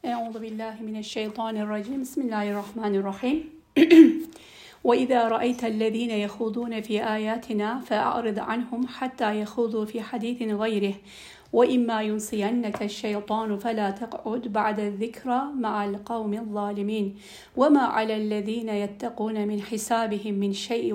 Euzu billahi mineşşeytanirracim. Bismillahirrahmanirrahim. وَإِذَا رَأَيْتَ الَّذ۪ينَ يَخُوضُونَ ف۪ي آيَاتِنَا فَأَعْرِضْ عَنْهُمْ حَتَّى يَخُوضُوا ف۪ي حَد۪يثٍ غَيْرِهِ وَإِمَّا يُنْسِيَنَّكَ الشَّيْطَانُ فَلَا تَقْعُدْ بَعْدَ الذِّكْرَى مَعَ الْقَوْمِ الظَّالِمِينَ وَمَا عَلَى الَّذ۪ينَ يَتَّقُونَ مِنْ حِسَابِهِمْ مِنْ شَيْءٍ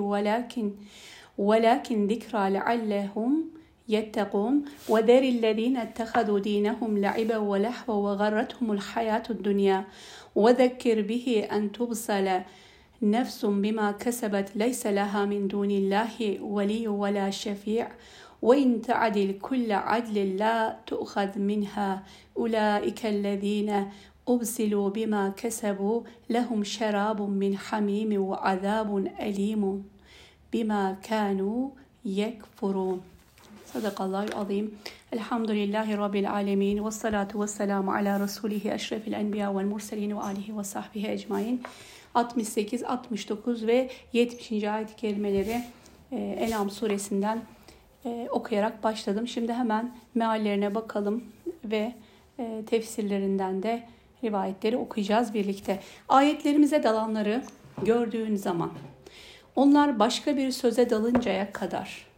وَلَكِنْ ذِكْرَى لَعَلَّهُمْ يتقون وذر الذين اتخذوا دينهم لعبا ولهوا وغرتهم الحياة الدنيا وذكر به أن تبصل نفس بما كسبت ليس لها من دون الله ولي ولا شفيع وإن تعدل كل عدل لا تؤخذ منها أولئك الذين أبسلوا بما كسبوا لهم شراب من حميم وعذاب أليم بما كانوا يكفرون. Sadakallahul azim. Elhamdülillahi Rabbil alemin. Ve salatu ve selamu ala Resulihi eşrefil enbiya vel murselin ve alihi ve sahbihi ecmain. 68, 69 ve 70. ayet-i kerimeleri En'am suresinden okuyarak başladım. Şimdi hemen meallerine bakalım ve tefsirlerinden de rivayetleri okuyacağız birlikte. Ayetlerimize dalanları gördüğün zaman onlar başka bir söze dalıncaya kadar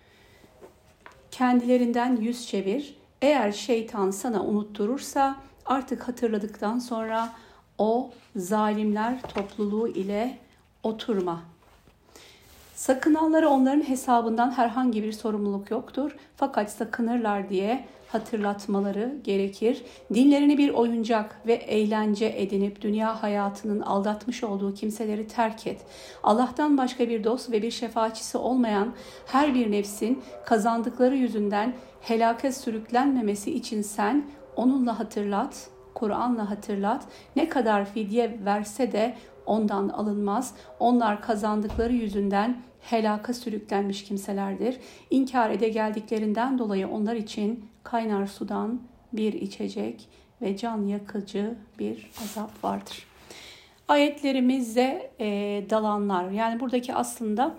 kendilerinden yüz çevir. Eğer şeytan sana unutturursa artık hatırladıktan sonra o zalimler topluluğu ile oturma. Sakınanlara onların hesabından herhangi bir sorumluluk yoktur. Fakat sakınırlar diye hatırlatmaları gerekir. Dinlerini bir oyuncak ve eğlence edinip dünya hayatının aldatmış olduğu kimseleri terk et. Allah'tan başka bir dost ve bir şefaatçisi olmayan her bir nefsin kazandıkları yüzünden helake sürüklenmemesi için sen onunla hatırlat, Kur'an'la hatırlat. Ne kadar fidye verse de ondan alınmaz. Onlar kazandıkları yüzünden helaka sürüklenmiş kimselerdir. İnkar ede geldiklerinden dolayı onlar için kaynar sudan bir içecek ve can yakıcı bir azap vardır. Ayetlerimize dalanlar, yani buradaki aslında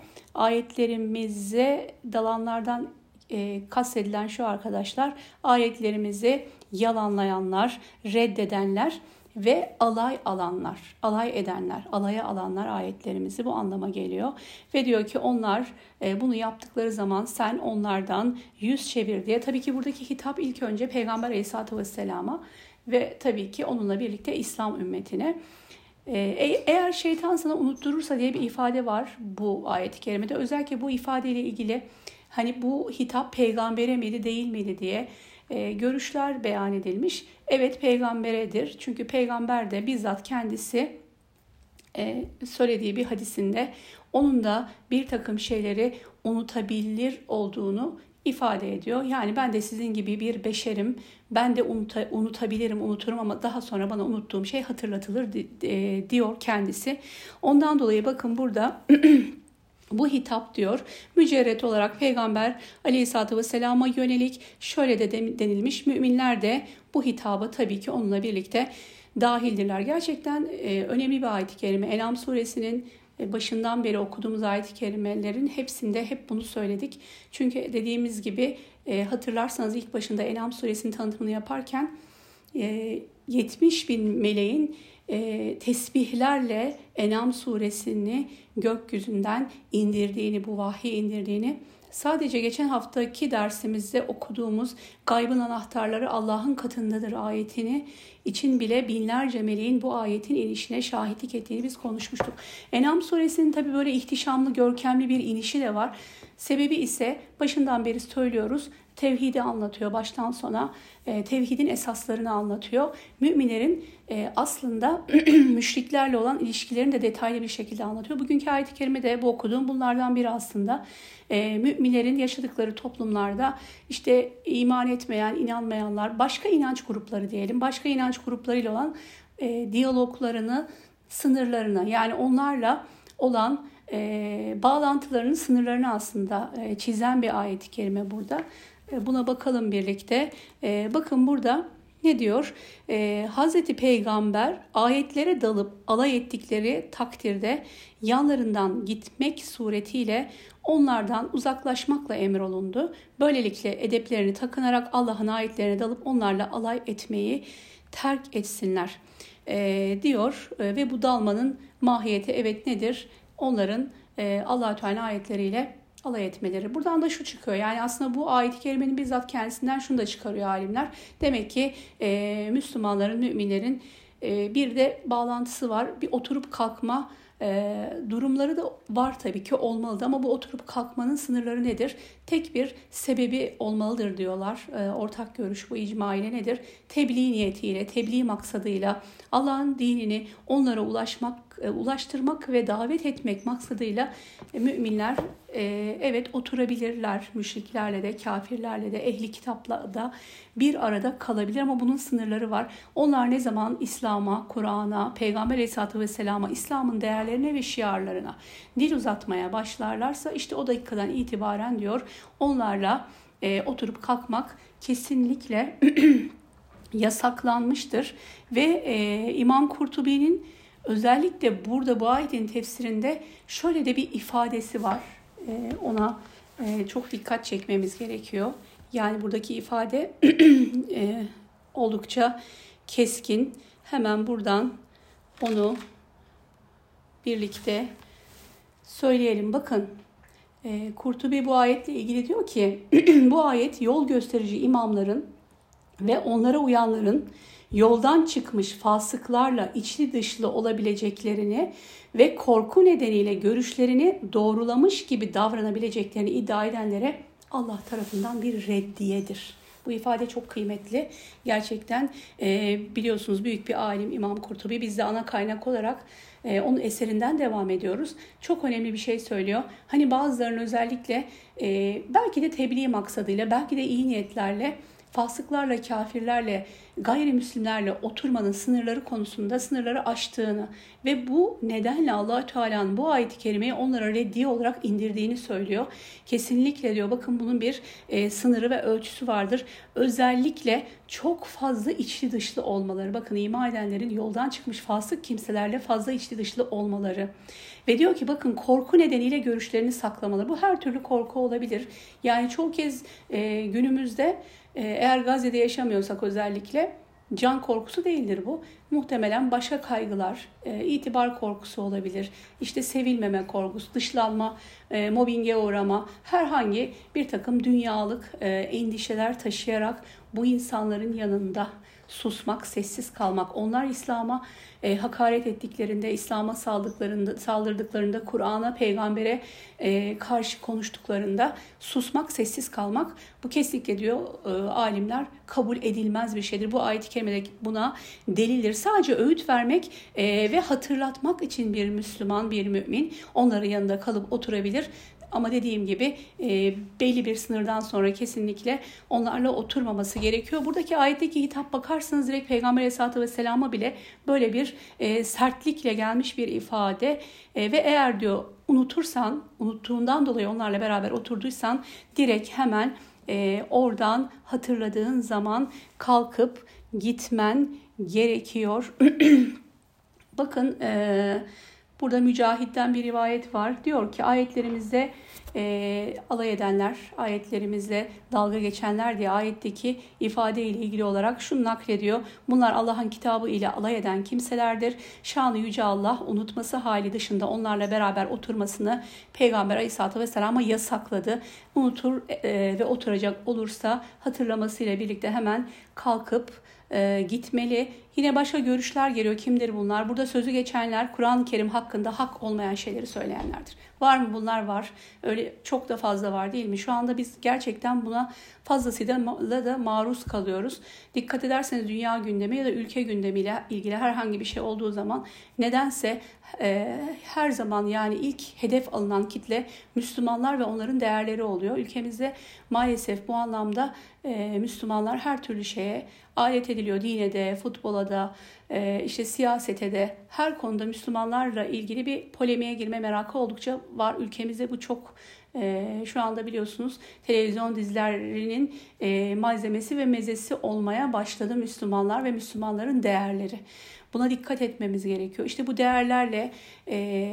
ayetlerimize dalanlardan kastedilen şu arkadaşlar, ayetlerimizi yalanlayanlar, reddedenler ve alay edenler, alaya alanlar ayetlerimizi bu anlama geliyor. Ve diyor ki onlar bunu yaptıkları zaman sen onlardan yüz çevir diye. Tabii ki buradaki hitap ilk önce Peygamber Aleyhisselatü Vesselam'a ve tabii ki onunla birlikte İslam ümmetine. Eğer şeytan sana unutturursa diye bir ifade var bu ayet-i kerimede. Özellikle bu ifadeyle ilgili hani bu hitap peygambere miydi değil miydi diye görüşler beyan edilmiş. Evet, peygamberedir. Çünkü peygamber de bizzat kendisi söylediği bir hadisinde onun da bir takım şeyleri unutabilir olduğunu ifade ediyor. Yani ben de sizin gibi bir beşerim. Ben de unutabilirim, unuturum ama daha sonra bana unuttuğum şey hatırlatılır diyor kendisi. Ondan dolayı bakın burada bu hitap diyor mücerret olarak Peygamber Aleyhisselatü Vesselam'a yönelik. Şöyle de denilmiş, müminler de bu hitaba tabii ki onunla birlikte dahildirler. Gerçekten önemli bir ayet-i kerime. En'am suresinin başından beri okuduğumuz ayet-i kerimelerin hepsinde hep bunu söyledik. Çünkü dediğimiz gibi hatırlarsanız ilk başında En'am suresinin tanıtımını yaparken 70 bin meleğin tesbihlerle En'am suresini gökyüzünden indirdiğini, bu vahyi indirdiğini, sadece geçen haftaki dersimizde okuduğumuz gaybın anahtarları Allah'ın katındadır ayetini için bile binlerce meleğin bu ayetin inişine şahitlik ettiğini biz konuşmuştuk. En'am suresinin tabii böyle ihtişamlı, görkemli bir inişi de var. Sebebi ise başından beri söylüyoruz, tevhidi anlatıyor baştan sona. Tevhidin esaslarını anlatıyor. Müminlerin aslında müşriklerle olan ilişkilerini de detaylı bir şekilde anlatıyor. Bugünkü ayet-i kerimede bu okuduğum bunlardan biri aslında. Müminlerin yaşadıkları toplumlarda işte iman etmeyen, inanmayanlar, başka inanç grupları diyelim, başka inanç gruplarıyla olan diyaloglarını, sınırlarını, yani onlarla olan bağlantılarının sınırlarını aslında çizen bir ayet-i kerime burada. Buna bakalım birlikte. Bakın burada ne diyor? Hazreti Peygamber ayetlere dalıp alay ettikleri takdirde yanlarından gitmek suretiyle onlardan uzaklaşmakla emrolundu. Böylelikle edeplerini takınarak Allah'ın ayetlerine dalıp onlarla alay etmeyi terk etsinler diyor. Ve bu dalmanın mahiyeti evet nedir? Onların Allah-u Teala ayetleriyle alay etmeleri. Buradan da şu çıkıyor. Yani aslında bu ayet-i kerimenin bizzat kendisinden şunu da çıkarıyor alimler. Demek ki Müslümanların, müminlerin bir de bağlantısı var. Bir oturup kalkma durumları da var tabii ki, olmalıdır, ama bu oturup kalkmanın sınırları nedir? Tek bir sebebi olmalıdır diyorlar. Ortak görüş bu, icma ile nedir? Tebliğ niyetiyle, tebliğ maksadıyla Allah'ın dinini onlara ulaştırmak ve davet etmek maksadıyla müminler evet oturabilirler. Müşriklerle de, kafirlerle de, ehli kitapla da bir arada kalabilir, ama bunun sınırları var. Onlar ne zaman İslam'a, Kur'an'a, Peygamber Aleyhisselatü Vesselam'a, İslam'ın değerlerine ve şiarlarına dil uzatmaya başlarlarsa işte o dakikadan itibaren diyor onlarla oturup kalkmak kesinlikle yasaklanmıştır. Ve İmam Kurtubi'nin özellikle burada bu ayetin tefsirinde şöyle de bir ifadesi var. Ona çok dikkat çekmemiz gerekiyor. Yani buradaki ifade oldukça keskin. Hemen buradan onu birlikte söyleyelim. Bakın Kurtubi bu ayetle ilgili diyor ki bu ayet yol gösterici imamların ve onlara uyanların yoldan çıkmış fasıklarla içli dışlı olabileceklerini ve korku nedeniyle görüşlerini doğrulamış gibi davranabileceklerini iddia edenlere Allah tarafından bir reddiyedir. Bu ifade çok kıymetli. Gerçekten biliyorsunuz büyük bir alim İmam Kurtubi. Biz de ana kaynak olarak onun eserinden devam ediyoruz. Çok önemli bir şey söylüyor. Hani bazılarının özellikle belki de tebliğ maksadıyla, belki de iyi niyetlerle fasıklarla, kafirlerle, gayrimüslimlerle oturmanın sınırları konusunda sınırları aştığını ve bu nedenle Allah-u Teala'nın bu ayet-i kerimeyi onlara reddiye olarak indirdiğini söylüyor. Kesinlikle diyor bakın bunun bir sınırı ve ölçüsü vardır. Özellikle çok fazla içli dışlı olmaları. Bakın iman edenlerin yoldan çıkmış fasık kimselerle fazla içli dışlı olmaları. Ve diyor ki bakın korku nedeniyle görüşlerini saklamaları. Bu her türlü korku olabilir. Yani çoğu kez günümüzde eğer Gazze'de yaşamıyorsak özellikle can korkusu değildir bu. Muhtemelen başka kaygılar, itibar korkusu olabilir. İşte sevilmeme korkusu, dışlanma, mobbinge uğrama, herhangi bir takım dünyalık endişeler taşıyarak bu insanların yanında susmak, sessiz kalmak. Onlar İslam'a hakaret ettiklerinde, İslam'a saldırdıklarında, Kur'an'a, peygambere karşı konuştuklarında susmak, sessiz kalmak bu kesinlikle diyor alimler kabul edilmez bir şeydir. Bu ayet-i kerimede buna delildir. Sadece öğüt vermek ve hatırlatmak için bir Müslüman, bir mümin onların yanında kalıp oturabilir. Ama dediğim gibi belli bir sınırdan sonra kesinlikle onlarla oturmaması gerekiyor. Buradaki ayetteki hitap bakarsanız direkt Peygamber Aleyhisselatü Vesselam'a bile böyle bir sertlikle gelmiş bir ifade. Ve eğer diyor unutursan, unuttuğundan dolayı onlarla beraber oturduysan direkt hemen oradan hatırladığın zaman kalkıp gitmen gerekiyor. Bakın burada Mücahit'ten bir rivayet var. Diyor ki ayetlerimizde alay edenler, ayetlerimizle dalga geçenler diye ayetteki ifade ile ilgili olarak şunu naklediyor. Bunlar Allah'ın kitabı ile alay eden kimselerdir. Şanı yüce Allah unutması hali dışında onlarla beraber oturmasını Peygamber Aleyhisselatü Vesselam'a yasakladı. Unutur ve oturacak olursa hatırlamasıyla birlikte hemen kalkıp gitmeli. Yine başka görüşler geliyor. Kimdir bunlar? Burada sözü geçenler Kur'an-ı Kerim hakkında hak olmayan şeyleri söyleyenlerdir. Var mı bunlar? Var. Öyle çok da fazla var değil mi? Şu anda biz gerçekten buna fazlasıyla da maruz kalıyoruz. Dikkat ederseniz dünya gündemi ya da ülke gündemiyle ilgili herhangi bir şey olduğu zaman nedense her zaman yani ilk hedef alınan kitle Müslümanlar ve onların değerleri oluyor. Ülkemizde maalesef bu anlamda Müslümanlar her türlü şeye alet ediliyor. Dine de, futbola da, işte siyasete de, her konuda Müslümanlarla ilgili bir polemiğe girme merakı oldukça var. Ülkemizde bu çok şu anda biliyorsunuz televizyon dizilerinin malzemesi ve mezesi olmaya başladı Müslümanlar ve Müslümanların değerleri. Buna dikkat etmemiz gerekiyor. İşte bu değerlerle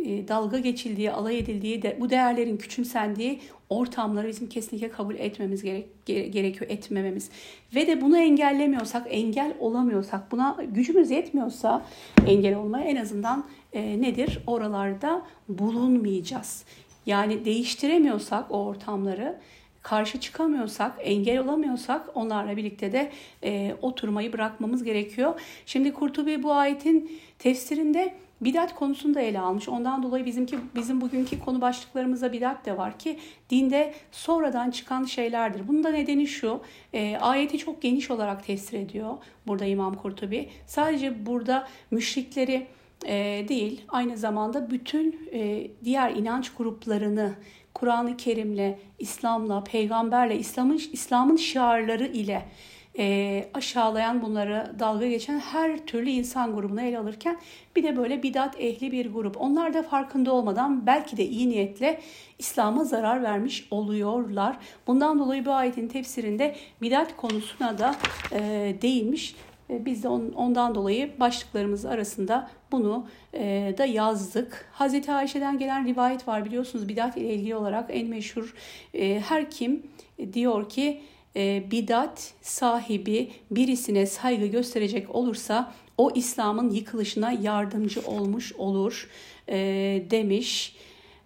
dalga geçildiği, alay edildiği, de bu değerlerin küçümsendiği ortamları bizim kesinlikle kabul etmemiz gerekiyor, etmememiz. Ve de bunu engellemiyorsak, engel olamıyorsak, buna gücümüz yetmiyorsa engel olmaya en azından nedir? Oralarda bulunmayacağız. Yani değiştiremiyorsak o ortamları, karşı çıkamıyorsak, engel olamıyorsak onlarla birlikte de oturmayı bırakmamız gerekiyor. Şimdi Kurtubi bu ayetin tefsirinde bidat konusunu da ele almış. Ondan dolayı bizim bugünkü konu başlıklarımızda bidat de var ki dinde sonradan çıkan şeylerdir. Bunun da nedeni şu, ayeti çok geniş olarak tefsir ediyor burada İmam Kurtubi. Sadece burada müşrikleri değil, aynı zamanda bütün diğer inanç gruplarını Kur'an-ı Kerim'le, İslam'la, peygamberle, İslam'ın şiarları ile aşağılayan, bunları dalga geçen her türlü insan grubunu ele alırken bir de böyle bidat ehli bir grup. Onlar da farkında olmadan belki de iyi niyetle İslam'a zarar vermiş oluyorlar. Bundan dolayı bu ayetin tefsirinde bidat konusuna da değinmiş. Biz de ondan dolayı başlıklarımız arasında bunu da yazdık. Hazreti Ayşe'den gelen rivayet var, biliyorsunuz bidat ile ilgili olarak en meşhur. Her kim diyor ki bidat sahibi birisine saygı gösterecek olursa o İslam'ın yıkılışına yardımcı olmuş olur demiş.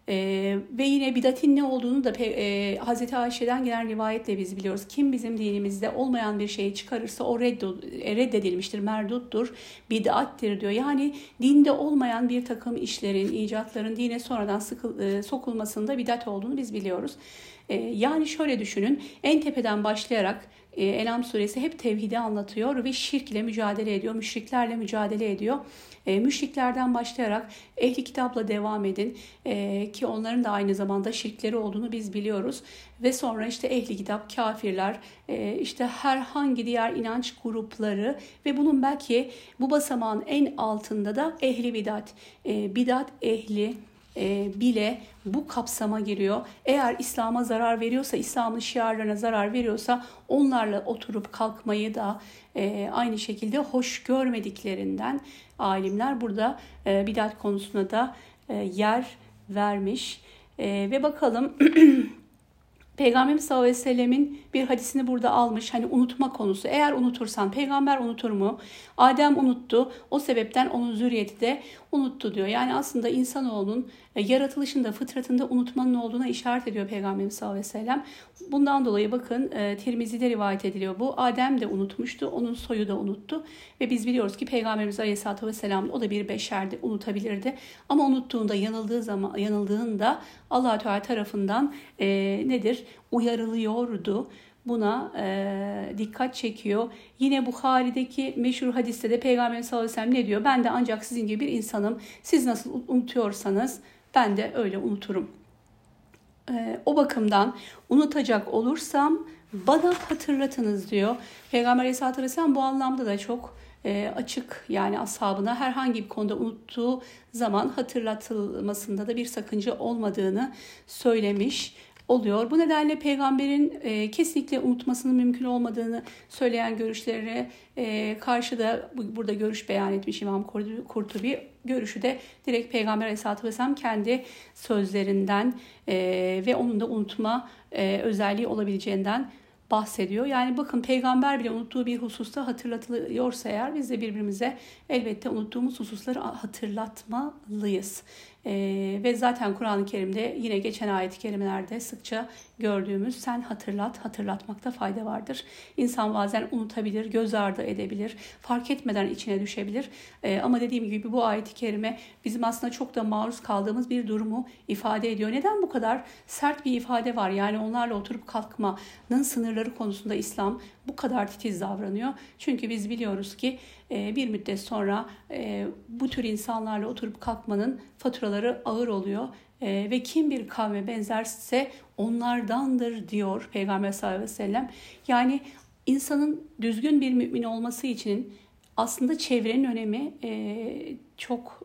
Ve yine bidatin ne olduğunu da Hazreti Ayşe'den gelen rivayetle biz biliyoruz. Kim bizim dinimizde olmayan bir şeyi çıkarırsa o reddedilmiştir, merduttur, bid'attir diyor. Yani dinde olmayan bir takım işlerin, icatların dine sonradan sokulmasında bidat olduğunu biz biliyoruz. Yani şöyle düşünün, en tepeden başlayarak En'am suresi hep tevhidi anlatıyor ve şirkle mücadele ediyor, müşriklerle mücadele ediyor. Müşriklerden başlayarak ehli kitapla devam edin ki onların da aynı zamanda şirkleri olduğunu biz biliyoruz. Ve sonra işte ehli kitap, kafirler, işte herhangi diğer inanç grupları ve bunun belki bu basamağın en altında da ehli bidat, bidat ehli bile bu kapsama giriyor. Eğer İslam'a zarar veriyorsa, İslam'ın şiarlarına zarar veriyorsa onlarla oturup kalkmayı da aynı şekilde hoş görmediklerinden alimler burada bidat konusuna da yer vermiş. Ve bakalım Peygamberimiz sallallahu aleyhi ve sellemin bir hadisini burada almış. Hani unutma konusu. Eğer unutursan, peygamber unutur mu? Adem unuttu. O sebepten onun zürriyeti de unuttu diyor. Yani aslında insanoğlunun yaratılışında, fıtratında unutmanın olduğuna işaret ediyor Peygamberimiz sallallahu aleyhi ve sellem. Bundan dolayı bakın Tirmizi'de rivayet ediliyor bu. Adem de unutmuştu. Onun soyu da unuttu. Ve biz biliyoruz ki Peygamberimiz aleyhissalatü vesselam o da bir beşerdi, unutabilirdi. Ama unuttuğunda, yanıldığında Allah-u Teala tarafından nedir? Uyarılıyordu. Buna dikkat çekiyor. Yine Buhari'deki meşhur hadiste de Peygamber sallallahu aleyhi ve sellem ne diyor? Ben de ancak sizin gibi bir insanım. Siz nasıl unutuyorsanız ben de öyle unuturum. O bakımdan unutacak olursam bana hatırlatınız diyor. Peygamber aleyhissalatü vesselam bu anlamda da çok açık, yani ashabına herhangi bir konuda unuttuğu zaman hatırlatılmasında da bir sakınca olmadığını söylemiş oluyor. Bu nedenle peygamberin kesinlikle unutmasının mümkün olmadığını söyleyen görüşlere karşı da burada görüş beyan etmiş İmam Kurtubi. Görüşü de direkt Peygamber Aleyhisselatü Vesselam kendi sözlerinden ve onun da unutma özelliği olabileceğinden bahsediyor. Yani bakın peygamber bile unuttuğu bir hususta hatırlatılıyorsa eğer biz de birbirimize elbette unuttuğumuz hususları hatırlatmalıyız. Ve zaten Kur'an-ı Kerim'de yine geçen ayet-i kerimelerde sıkça gördüğümüz sen hatırlatmakta fayda vardır. İnsan bazen unutabilir, göz ardı edebilir, fark etmeden içine düşebilir. Ama dediğim gibi bu ayet-i kerime bizim aslında çok da maruz kaldığımız bir durumu ifade ediyor. Neden bu kadar sert bir ifade var? Yani onlarla oturup kalkmanın sınırları konusunda İslam bu kadar titiz davranıyor. Çünkü biz biliyoruz ki bir müddet sonra bu tür insanlarla oturup kalkmanın faturaları ağır oluyor. Ve kim bir kavme benzerse onlardandır diyor Peygamber sallallahu aleyhi ve sellem. Yani insanın düzgün bir mümin olması için aslında çevrenin önemi çok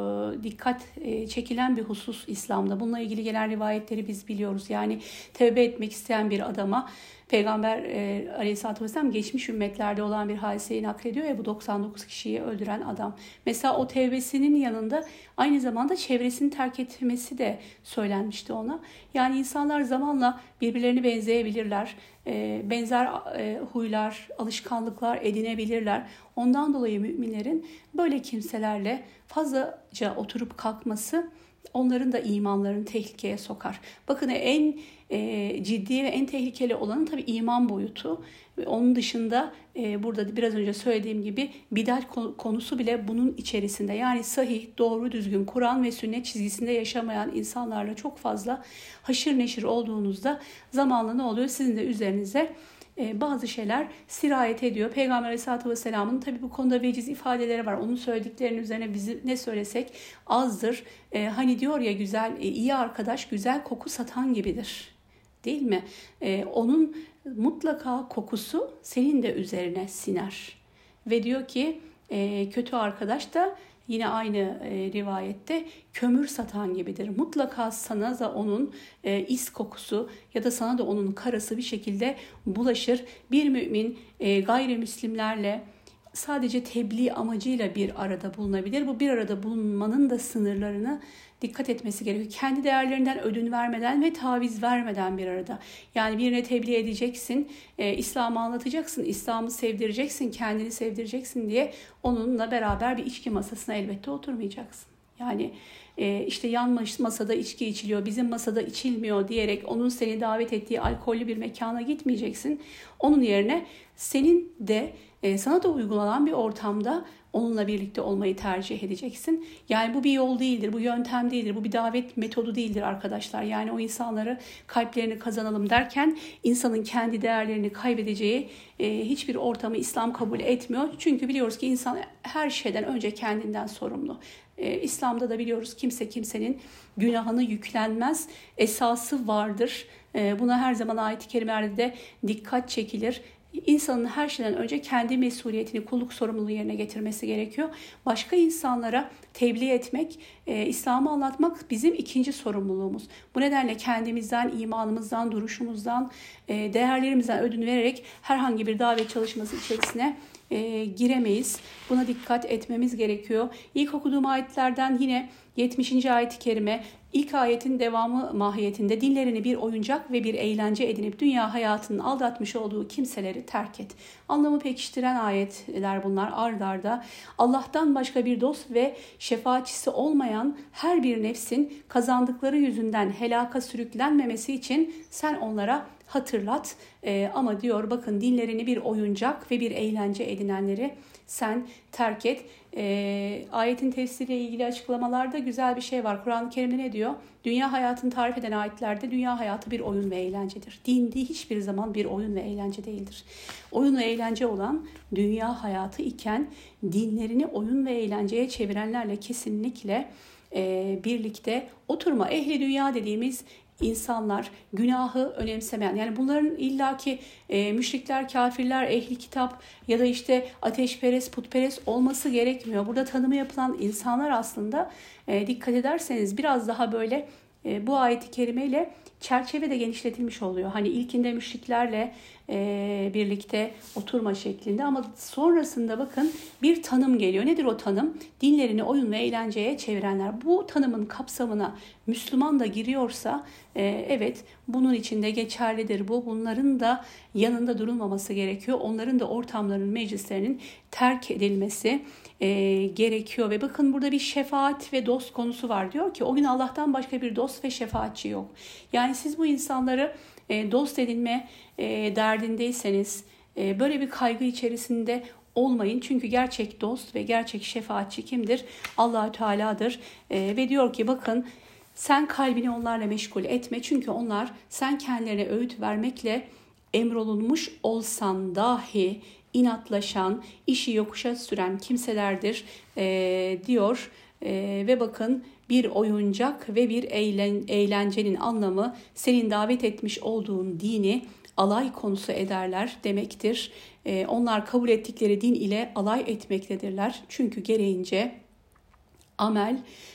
dikkat çekilen bir husus İslam'da. Bununla ilgili gelen rivayetleri biz biliyoruz. Yani tevbe etmek isteyen bir adama Peygamber Aleyhisselatü Vesselam geçmiş ümmetlerde olan bir hadiseyi naklediyor ya, bu 99 kişiyi öldüren adam. Mesela o tevbesinin yanında aynı zamanda çevresini terk etmesi de söylenmişti ona. Yani insanlar zamanla birbirlerini benzeyebilirler. Benzer huylar, alışkanlıklar edinebilirler. Ondan dolayı müminlerin böyle kimselerle fazlaca oturup kalkması onların da imanlarını tehlikeye sokar. Bakın en ciddi ve en tehlikeli olanı tabii iman boyutu. Onun dışında burada biraz önce söylediğim gibi bidat konusu bile bunun içerisinde. Yani sahih, doğru, düzgün Kur'an ve sünnet çizgisinde yaşamayan insanlarla çok fazla haşır neşir olduğunuzda zamanla ne oluyor? Sizin de üzerinize bazı şeyler sirayet ediyor. Peygamber Aleyhisselatü Vesselam'ın tabii bu konuda veciz ifadeleri var. Onun söylediklerinin üzerine biz ne söylesek azdır. Hani diyor ya, güzel, iyi arkadaş güzel koku satan gibidir. Değil mi? Onun mutlaka kokusu senin de üzerine siner. Ve diyor ki kötü arkadaş da yine aynı rivayette kömür satan gibidir. Mutlaka sana da onun is kokusu ya da sana da onun karası bir şekilde bulaşır. Bir mümin gayrimüslimlerle sadece tebliğ amacıyla bir arada bulunabilir. Bu bir arada bulunmanın da sınırlarını dikkat etmesi gerekiyor. Kendi değerlerinden ödün vermeden ve taviz vermeden bir arada. Yani birine tebliğ edeceksin, İslam'ı anlatacaksın, İslam'ı sevdireceksin, kendini sevdireceksin diye onunla beraber bir içki masasına elbette oturmayacaksın. Yani işte yan masada içki içiliyor, bizim masada içilmiyor diyerek onun seni davet ettiği alkollü bir mekana gitmeyeceksin. Onun yerine senin de sana da uygulanan bir ortamda onunla birlikte olmayı tercih edeceksin. Yani bu bir yol değildir, bu yöntem değildir, bu bir davet metodu değildir arkadaşlar. Yani o insanları kalplerini kazanalım derken insanın kendi değerlerini kaybedeceği hiçbir ortamı İslam kabul etmiyor. Çünkü biliyoruz ki insan her şeyden önce kendinden sorumlu. İslam'da da biliyoruz kimse kimsenin günahını yüklenmez. Esası vardır. Buna her zaman ayet-i kerimelerde de dikkat çekilir. İnsanın her şeyden önce kendi mesuliyetini, kulluk sorumluluğu yerine getirmesi gerekiyor. Başka insanlara tebliğ etmek, İslam'ı anlatmak bizim ikinci sorumluluğumuz. Bu nedenle kendimizden, imanımızdan, duruşumuzdan, değerlerimizden ödün vererek herhangi bir davet çalışması içerisine giremeyiz. Buna dikkat etmemiz gerekiyor. İlk okuduğum ayetlerden yine 70. ayet-i kerime, ilk ayetin devamı mahiyetinde dinlerini bir oyuncak ve bir eğlence edinip dünya hayatının aldatmış olduğu kimseleri terk et. Anlamı pekiştiren ayetler bunlar ard arda. Allah'tan başka bir dost ve şefaatçisi olmayan her bir nefsin kazandıkları yüzünden helaka sürüklenmemesi için sen onlara hatırlat. Ama diyor bakın, dinlerini bir oyuncak ve bir eğlence edinenleri sen terk et. Ayetin tefsiriyle ilgili açıklamalarda güzel bir şey var. Kur'an-ı Kerim'de ne diyor? Dünya hayatını tarif eden ayetlerde dünya hayatı bir oyun ve eğlencedir. Din hiçbir zaman bir oyun ve eğlence değildir. Oyun ve eğlence olan dünya hayatı iken dinlerini oyun ve eğlenceye çevirenlerle kesinlikle birlikte oturma. Ehli dünya dediğimiz insanlar günahı önemsemeyen, yani bunların illaki müşrikler, kafirler, ehli kitap ya da işte ateşperest, putperest olması gerekmiyor. Burada tanımı yapılan insanlar aslında dikkat ederseniz biraz daha böyle bu ayet-i kerimeyle çerçeve de genişletilmiş oluyor. Hani ilkinde müşriklerle birlikte oturma şeklinde, ama sonrasında bakın bir tanım geliyor. Nedir o tanım? Dinlerini oyun ve eğlenceye çevirenler. Bu tanımın kapsamına Müslüman da giriyorsa evet, bunun içinde geçerlidir bu. Bunların da yanında durulmaması gerekiyor. Onların da ortamlarının, meclislerinin terk edilmesi gerekiyor. Ve bakın burada bir şefaat ve dost konusu var. Diyor ki o gün Allah'tan başka bir dost ve şefaatçi yok. Yani siz bu insanları dost edinme derdindeyseniz böyle bir kaygı içerisinde olmayın. Çünkü gerçek dost ve gerçek şefaatçi kimdir? Allah-u Teala'dır. Ve diyor ki bakın, sen kalbini onlarla meşgul etme. Çünkü onlar sen kendilerine öğüt vermekle emrolunmuş olsan dahi inatlaşan, işi yokuşa süren kimselerdir diyor. Ve bakın, bir oyuncak ve bir eğlencenin anlamı senin davet etmiş olduğun dini alay konusu ederler demektir. Onlar kabul ettikleri din ile alay etmektedirler. Çünkü gereğince amel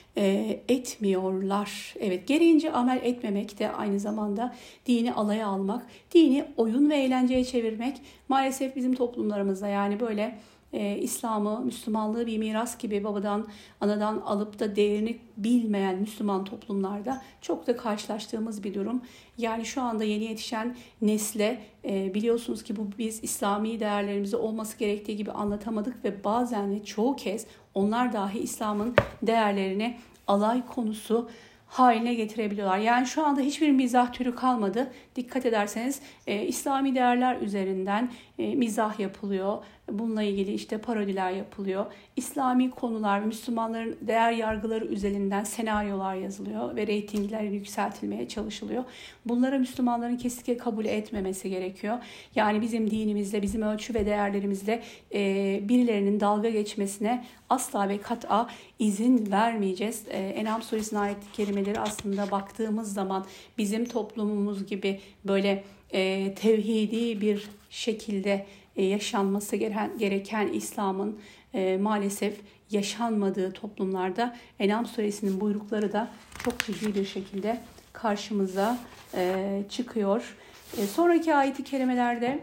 etmiyorlar. Evet, gereğince amel etmemek de aynı zamanda dini alaya almak, dini oyun ve eğlenceye çevirmek maalesef bizim toplumlarımızda, yani böyle İslam'ı, Müslümanlığı bir miras gibi babadan, anadan alıp da değerini bilmeyen Müslüman toplumlarda çok da karşılaştığımız bir durum. Yani şu anda yeni yetişen nesle biliyorsunuz ki biz İslami değerlerimizi olması gerektiği gibi anlatamadık ve bazen ve çoğu kez onlar dahi İslam'ın değerlerini alay konusu haline getirebiliyorlar. Yani şu anda hiçbir mizah türü kalmadı. Dikkat ederseniz İslami değerler üzerinden mizah yapılıyor. Bununla ilgili işte parodiler yapılıyor. İslami konular, Müslümanların değer yargıları üzerinden senaryolar yazılıyor ve reytingler yükseltilmeye çalışılıyor. Bunlara Müslümanların kesinlikle kabul etmemesi gerekiyor. Yani bizim dinimizle, bizim ölçü ve değerlerimizle birilerinin dalga geçmesine asla ve kat'a izin vermeyeceğiz. En'am suresinin ayet-i kerimeleri aslında baktığımız zaman bizim toplumumuz gibi böyle tevhidi bir şekilde yaşanması gereken İslam'ın maalesef yaşanmadığı toplumlarda En'am suresinin buyrukları da çok ciddi bir şekilde karşımıza çıkıyor. Sonraki ayet-i kerimelerde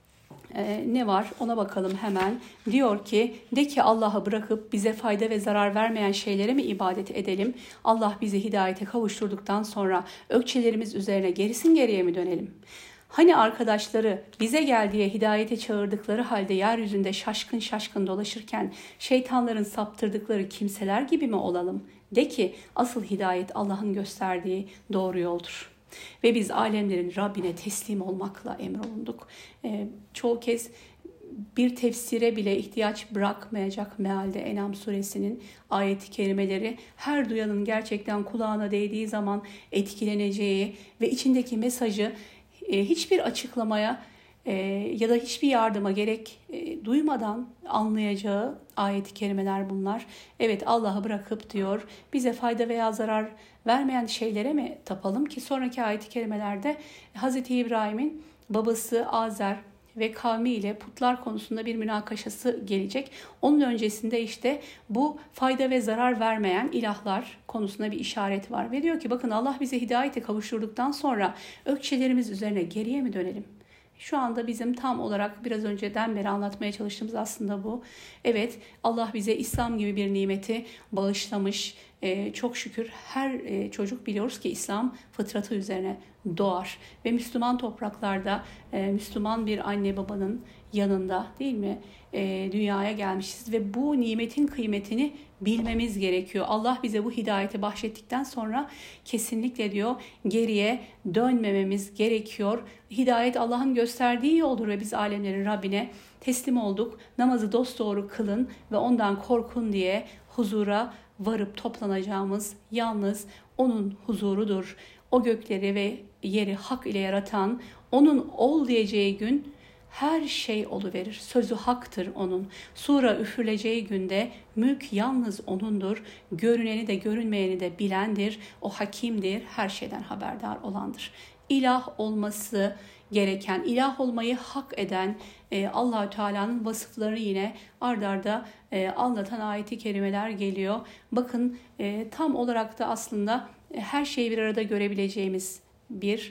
ne var ona bakalım hemen. Diyor ki, de ki Allah'ı bırakıp bize fayda ve zarar vermeyen şeylere mi ibadet edelim? Allah bizi hidayete kavuşturduktan sonra ökçelerimiz üzerine gerisin geriye mi dönelim? Hani arkadaşları bize gel diye hidayete çağırdıkları halde yeryüzünde şaşkın şaşkın dolaşırken şeytanların saptırdıkları kimseler gibi mi olalım? De ki asıl hidayet Allah'ın gösterdiği doğru yoldur. Ve biz alemlerin Rabbine teslim olmakla emrolunduk. Çoğu kez bir tefsire bile ihtiyaç bırakmayacak mealde En'am suresinin ayet-i kerimeleri, her duyanın gerçekten kulağına değdiği zaman etkileneceği ve içindeki mesajı hiçbir açıklamaya ya da hiçbir yardıma gerek duymadan anlayacağı ayet-i kerimeler bunlar. Evet, Allah'ı bırakıp diyor bize fayda veya zarar vermeyen şeylere mi tapalım ki? Sonraki ayet-i kerimelerde Hz. İbrahim'in babası Azer ve kavmiyle putlar konusunda bir münakaşası gelecek. Onun öncesinde işte bu fayda ve zarar vermeyen ilahlar konusunda bir işaret var. Ve diyor ki bakın, Allah bize hidayete kavuşturduktan sonra ökçelerimiz üzerine geriye mi dönelim? Şu anda bizim tam olarak biraz önceden beri anlatmaya çalıştığımız aslında bu. Evet, Allah bize İslam gibi bir nimeti bağışlamış. Çok şükür her çocuk biliyoruz ki İslam fıtratı üzerine doğar. Ve Müslüman topraklarda Müslüman bir anne babanın yanında, değil mi? Dünyaya gelmişiz ve bu nimetin kıymetini bilmemiz gerekiyor. Allah bize bu hidayeti bahşettikten sonra kesinlikle diyor geriye dönmememiz gerekiyor. Hidayet Allah'ın gösterdiği yoldur ve biz alemlerin Rabbine teslim olduk. Namazı dosdoğru kılın ve ondan korkun diye huzura varıp toplanacağımız yalnız onun huzurudur. O gökleri ve yeri hak ile yaratan, onun ol diyeceği gün her şey oluverir. Sözü haktır onun. Sura üfürüleceği günde mülk yalnız onundur. Görüneni de görünmeyeni de bilendir. O hakimdir, her şeyden haberdar olandır. İlah olması gereken, ilah olmayı hak eden Allah-u Teala'nın vasıfları yine ard arda anlatan ayeti kerimeler geliyor. Bakın tam olarak da aslında her şeyi bir arada görebileceğimiz bir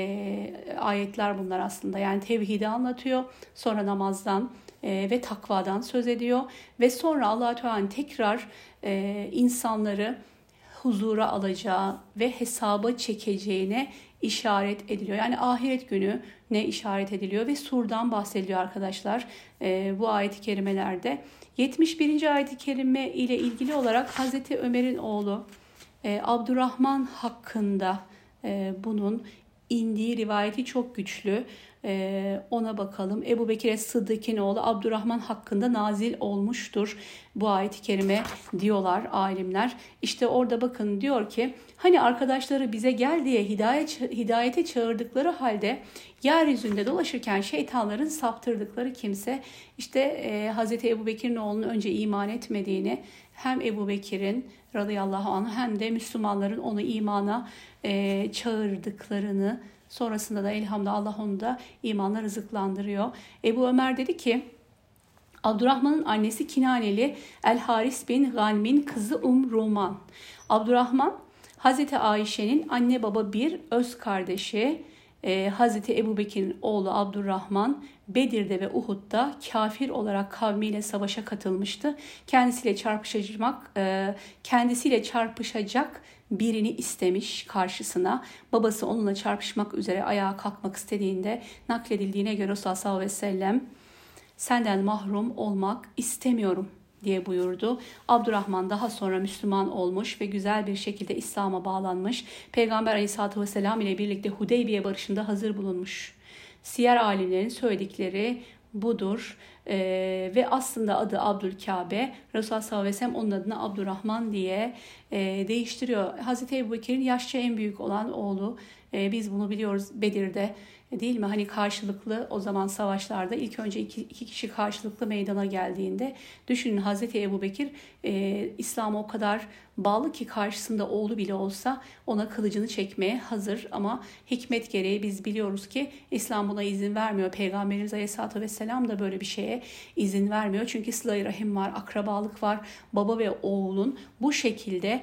ayetler bunlar aslında. Yani tevhidi anlatıyor, sonra namazdan ve takvadan söz ediyor ve sonra Allah-u Teala'nın tekrar insanları huzura alacağı ve hesaba çekeceğine işaret ediliyor. Yani ahiret günü ne işaret ediliyor ve surdan bahsediliyor arkadaşlar bu ayet-i kerimelerde. 71. ayet-i kerime ile ilgili olarak Hazreti Ömer'in oğlu Abdurrahman hakkında bunun indiği rivayeti çok güçlü. Ona bakalım. Ebu Bekir Sıddık'ın oğlu Abdurrahman hakkında nazil olmuştur bu ayet-i kerime diyorlar alimler. İşte orada bakın diyor ki hani arkadaşları bize gel diye hidayete çağırdıkları halde yeryüzünde dolaşırken şeytanların saptırdıkları kimse, işte Hazreti Ebu Bekir'in oğlunun önce iman etmediğini, hem Ebu Bekir'in radıyallahu anh hem de Müslümanların onu imana çağırdıklarını, sonrasında da elhamdülillah Allah onu da imanla rızıklandırıyor. Ebu Ömer dedi ki Abdurrahman'ın annesi Kinaneli El Haris bin Ganm'in kızı Ruman. Abdurrahman Hazreti Ayşe'nin anne baba bir öz kardeşi. Hazreti Ebubekir'in oğlu Abdurrahman Bedir'de ve Uhud'da kafir olarak kavmiyle savaşa katılmıştı. Kendisiyle çarpışacak birini istemiş karşısına. Babası onunla çarpışmak üzere ayağa kalkmak istediğinde nakledildiğine göre Resulullah sallallahu aleyhi ve sellem senden mahrum olmak istemiyorum diye buyurdu. Abdurrahman daha sonra Müslüman olmuş ve güzel bir şekilde İslam'a bağlanmış. Peygamber Aleyhisselatü Vesselam ile birlikte Hudeybiye barışında hazır bulunmuş. Siyer alimlerin söyledikleri budur. Ve aslında adı Abdülkabe. Resulullah sallallahu aleyhi ve sellem onun adını Abdurrahman diye değiştiriyor. Hazreti Ebubekir'in yaşça en büyük olan oğlu. Biz bunu biliyoruz Bedir'de, değil mi? Hani karşılıklı o zaman savaşlarda ilk önce iki kişi karşılıklı meydana geldiğinde düşünün, Hazreti Ebubekir İslam'a o kadar bağlı ki karşısında oğlu bile olsa ona kılıcını çekmeye hazır, ama hikmet gereği biz biliyoruz ki İslam buna izin vermiyor. Peygamberimiz Aleyhisselatü Vesselam da böyle bir şeye izin vermiyor. Çünkü sıla-i rahim var, akrabalık var. Baba ve oğlun bu şekilde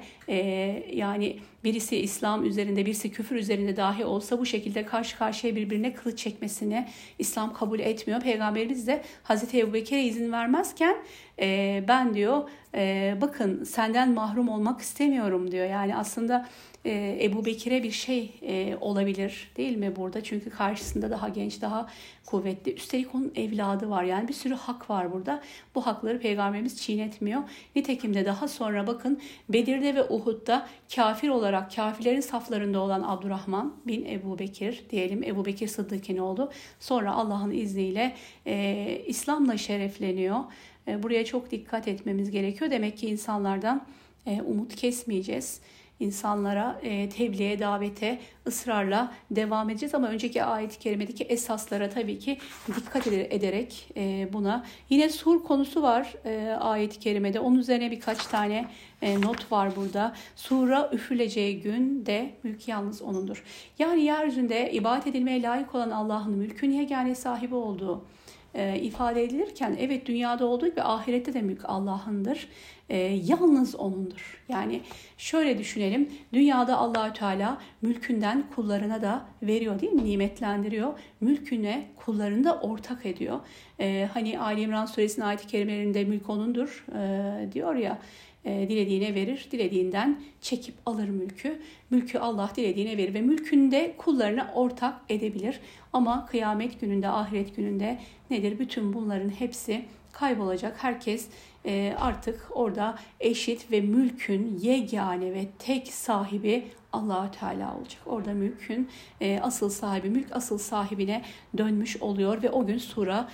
yani birisi İslam üzerinde, birisi küfür üzerinde dahi olsa bu şekilde karşı karşıya birbirine kılıç çekmesini İslam kabul etmiyor. Peygamberimiz de Hazreti Ebubekir'e izin vermezken ben diyor bakın senden mahrum olmak istemiyorum diyor. Yani aslında Ebubekir'e bir şey olabilir değil mi burada? Çünkü karşısında daha genç, daha kuvvetli. Üstelik onun evladı var. Yani bir sürü hak var burada. Bu hakları Peygamberimiz çiğnetmiyor. Nitekim de daha sonra bakın Bedir'de ve Uhud'da kafir olarak kafirlerin saflarında olan Abdurrahman bin Ebubekir diyelim, Ebubekir Sıddık'ın oğlu. Sonra Allah'ın izniyle İslam'la şerefleniyor. Buraya çok dikkat etmemiz gerekiyor. Demek ki insanlardan umut kesmeyeceğiz. İnsanlara tebliğe, davete ısrarla devam edeceğiz. Ama önceki ayet-i kerimedeki esaslara tabii ki dikkat ederek buna. Yine sur konusu var ayet-i kerimede. Onun üzerine birkaç tane not var burada. Sura üfürüleceği gün de mülk yalnız O'nundur. Yani yeryüzünde ibadet edilmeye layık olan Allah'ın mülkün yegane sahibi olduğu ifade edilirken, evet dünyada olduğu gibi ahirette de mülk Allah'ındır. Yalnız O'nundur. Yani şöyle düşünelim. Dünyada Allahü Teala mülkünden kullarına da veriyor, değil mi? Nimetlendiriyor. Mülküne kullarını da ortak ediyor. Hani Ali İmran suresinin ayet-i kerimelerinde mülk O'nundur diyor ya. Dilediğine verir, dilediğinden çekip alır mülkü. Mülkü Allah dilediğine verir ve mülkünde kullarına ortak edebilir. Ama kıyamet gününde, ahiret gününde nedir? Bütün bunların hepsi kaybolacak. Herkes artık orada eşit ve mülkün yegane ve tek sahibi Allah-u Teala olacak. Orada mülkün asıl sahibi, mülk asıl sahibine dönmüş oluyor ve o gün sura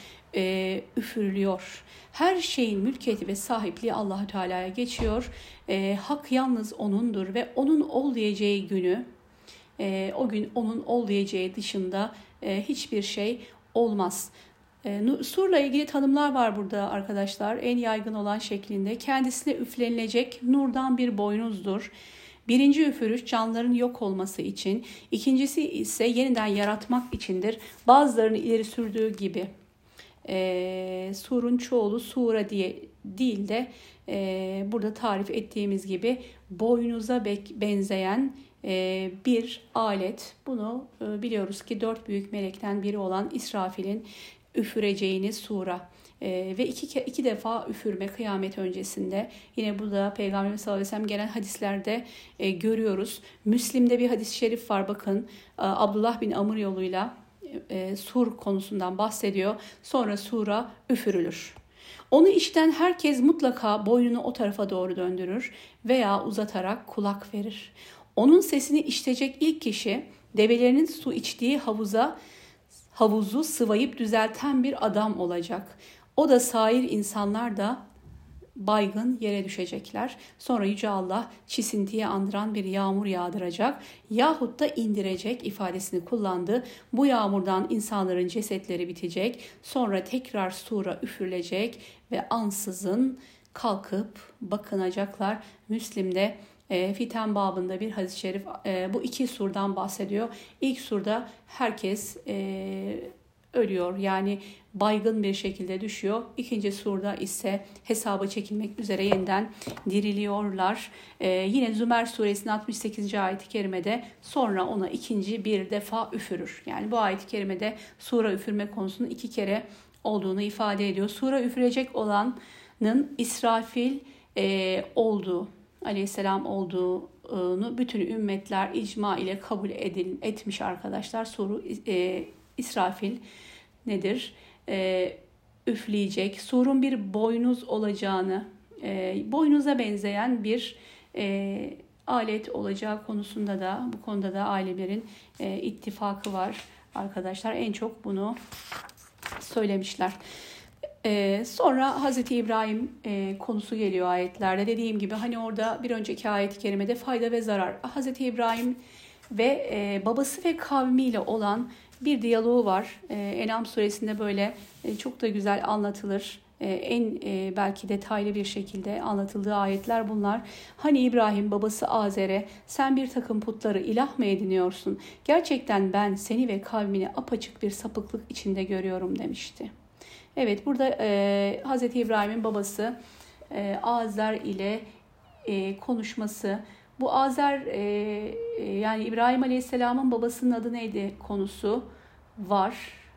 üfürülüyor. Her şeyin mülkiyeti ve sahipliği Allah-u Teala'ya geçiyor. Hak yalnız O'nundur ve O'nun ol diyeceği günü, o gün O'nun ol diyeceği dışında hiçbir şey olmaz. Surla ilgili tanımlar var burada arkadaşlar. En yaygın olan şeklinde kendisine üflenilecek nurdan bir boynuzdur. Birinci üfürüş canlıların yok olması için, ikincisi ise yeniden yaratmak içindir. Bazılarının ileri sürdüğü gibi surun çoğulu sura diye değil de burada tarif ettiğimiz gibi boynuza benzeyen bir alet. Bunu biliyoruz ki 4 büyük melekten biri olan İsrafil'in üfüreceğini sura ve iki defa üfürme kıyamet öncesinde. Yine bu da Peygamberimiz sallallahu aleyhi ve sellem gelen hadislerde görüyoruz. Müslim'de bir hadis-i şerif var, bakın Abdullah bin Amr yoluyla sur konusundan bahsediyor. Sonra sura üfürülür. Onu işiten herkes mutlaka boynunu o tarafa doğru döndürür veya uzatarak kulak verir. Onun sesini işitecek ilk kişi develerinin su içtiği havuzu sıvayıp düzelten bir adam olacak. O da sair insanlar da baygın yere düşecekler. Sonra Yüce Allah çisintiye andıran bir yağmur yağdıracak yahut da indirecek ifadesini kullandı. Bu yağmurdan insanların cesetleri bitecek. Sonra tekrar sura üfürülecek ve ansızın kalkıp bakınacaklar. Müslim'de Fiten babında bir hadis-i şerif bu iki surdan bahsediyor. İlk surda herkes ölüyor. Yani baygın bir şekilde düşüyor. İkinci surda ise hesaba çekilmek üzere yeniden diriliyorlar. Yine Zümer suresinin 68. ayet-i kerimede sonra ona ikinci bir defa üfürür. Yani bu ayet-i kerimede sura üfürme konusunun 2 kere olduğunu ifade ediyor. Sura üfürecek olanın İsrafil olduğu, aleyhisselam olduğunu bütün ümmetler icma ile kabul etmiş arkadaşlar. İsrafil nedir? Üfleyecek. Surun bir boynuz olacağını, boynuza benzeyen bir alet olacağı konusunda da, bu konuda da alimlerin ittifakı var arkadaşlar. En çok bunu söylemişler. Sonra Hazreti İbrahim konusu geliyor ayetlerde. Dediğim gibi hani orada bir önceki ayet-i kerimede fayda ve zarar. Hazreti İbrahim ve babası ve kavmiyle olan bir diyaloğu var. En'am suresinde böyle çok da güzel anlatılır. Belki detaylı bir şekilde anlatıldığı ayetler bunlar. Hani İbrahim babası Azer'e sen bir takım putları ilah mı ediniyorsun? Gerçekten ben seni ve kavmini apaçık bir sapıklık içinde görüyorum demişti. Evet, burada Hz. İbrahim'in babası Azer ile konuşması. Bu Azer yani İbrahim Aleyhisselam'ın babasının adı neydi konusu var.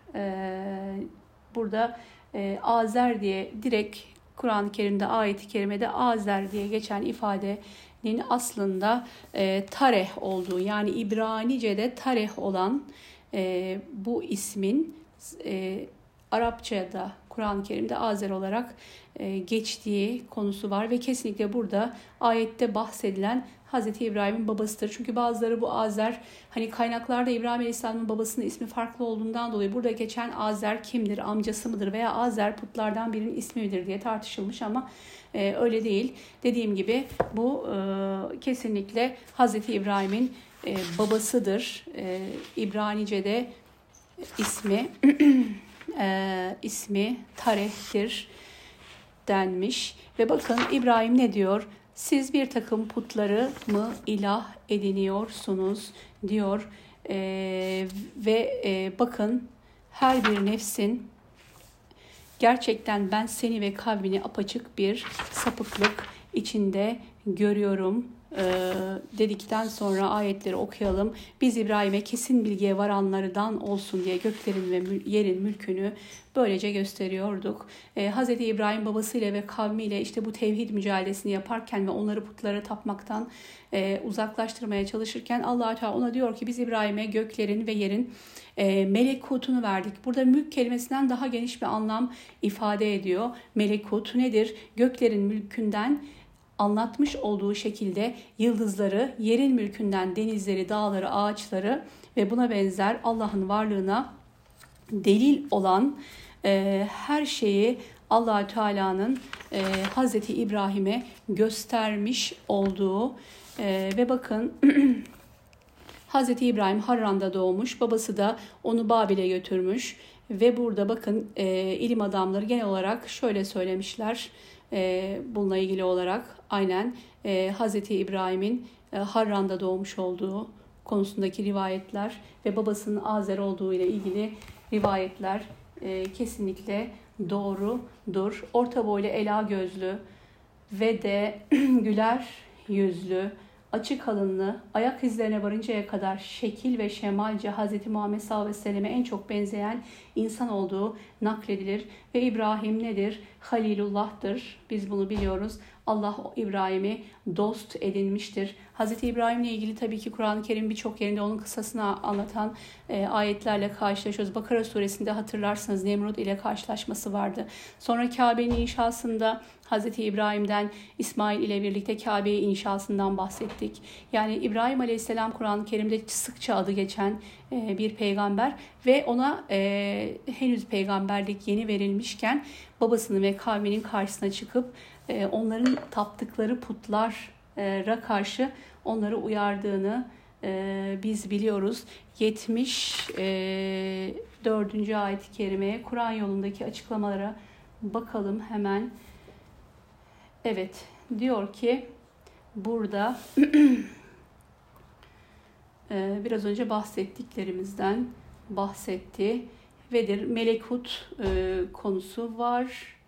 Burada Azer diye direkt Kur'an-ı Kerim'de ayet-i kerimede Azer diye geçen ifadenin aslında Tareh olduğu, yani İbranice'de Tareh olan bu ismin Arapçada Kur'an-ı Kerim'de Azer olarak geçtiği konusu var ve kesinlikle burada ayette bahsedilen Hazreti İbrahim'in babasıdır. Çünkü bazıları bu Azer, hani kaynaklarda İbrahim Aleyhisselam'ın babasının ismi farklı olduğundan dolayı burada geçen Azer kimdir, amcası mıdır veya Azer putlardan birinin ismi midir diye tartışılmış ama öyle değil. Dediğim gibi bu kesinlikle Hazreti İbrahim'in babasıdır. İbranice'de ismi Tareh'tir denmiş. Ve bakın İbrahim ne diyor? Siz bir takım putları mı ilah ediniyorsunuz diyor. Bakın her bir nefsin gerçekten ben seni ve kavmini apaçık bir sapıklık içinde görüyorum dedikten sonra ayetleri okuyalım. Biz İbrahim'e kesin bilgiye varanlardan olsun diye göklerin ve yerin mülkünü böylece gösteriyorduk. Hz. İbrahim babasıyla ve kavmiyle işte bu tevhid mücadelesini yaparken ve onları putlara tapmaktan uzaklaştırmaya çalışırken Allah-u Teala ona diyor ki biz İbrahim'e göklerin ve yerin melekutunu verdik. Burada mülk kelimesinden daha geniş bir anlam ifade ediyor. Melekut nedir? Göklerin mülkünden anlatmış olduğu şekilde yıldızları, yerin mülkünden denizleri, dağları, ağaçları ve buna benzer Allah'ın varlığına delil olan her şeyi Allah-u Teala'nın Hazreti İbrahim'e göstermiş olduğu ve bakın Hazreti İbrahim Harran'da doğmuş, babası da onu Babil'e götürmüş ve burada bakın ilim adamları genel olarak şöyle söylemişler. Bununla ilgili olarak aynen Hazreti İbrahim'in Harran'da doğmuş olduğu konusundaki rivayetler ve babasının Azer olduğu ile ilgili rivayetler kesinlikle doğrudur. Orta boylu, ela gözlü ve de güler yüzlü, açık alınlı, ayak izlerine varıncaya kadar şekil ve şemalce Hz. Muhammed sallallahu aleyhi ve selleme en çok benzeyen insan olduğu nakledilir. Ve İbrahim nedir? Halilullah'tır. Biz bunu biliyoruz. Allah İbrahim'i dost edinmiştir. Hz. İbrahim'le ilgili tabii ki Kur'an-ı Kerim birçok yerinde onun kıssasını anlatan ayetlerle karşılaşıyoruz. Bakara suresinde hatırlarsanız Nemrut ile karşılaşması vardı. Sonra Kabe'nin inşasında Hz. İbrahim'den, İsmail ile birlikte Kabe'yi inşasından bahsettik. Yani İbrahim Aleyhisselam Kur'an-ı Kerim'de sıkça adı geçen bir peygamber ve ona henüz peygamberlik yeni verilmişken babasının ve kavminin karşısına çıkıp onların taptıkları putlara karşı onları uyardığını biz biliyoruz. 74. ayet-i kerimeye, Kur'an yolundaki açıklamalara bakalım hemen. Evet, diyor ki burada biraz önce bahsettiklerimizden bahsetti vedir. Melekut konusu var.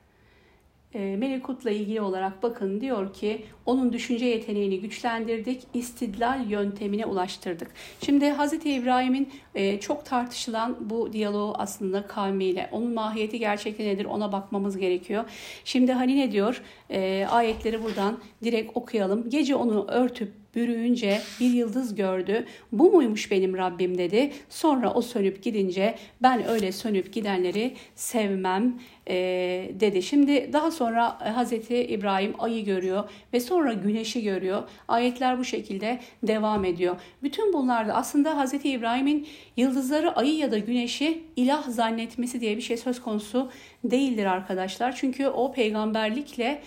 Melekutla ilgili olarak bakın diyor ki onun düşünce yeteneğini güçlendirdik, istidlal yöntemine ulaştırdık. Şimdi Hz. İbrahim'in çok tartışılan bu diyaloğu aslında kavmiyle, onun mahiyeti gerçekten nedir ona bakmamız gerekiyor. Şimdi hani ne diyor? Ayetleri buradan direkt okuyalım. Gece onu örtüp bürüyünce bir yıldız gördü. Bu muymuş benim Rabbim dedi. Sonra o sönüp gidince ben öyle sönüp gidenleri sevmem dedi. Şimdi daha sonra Hazreti İbrahim ayı görüyor ve sonra güneşi görüyor. Ayetler bu şekilde devam ediyor. Bütün bunlarda aslında Hazreti İbrahim'in yıldızları, ayı ya da güneşi ilah zannetmesi diye bir şey söz konusu değildir arkadaşlar. Çünkü o peygamberlikle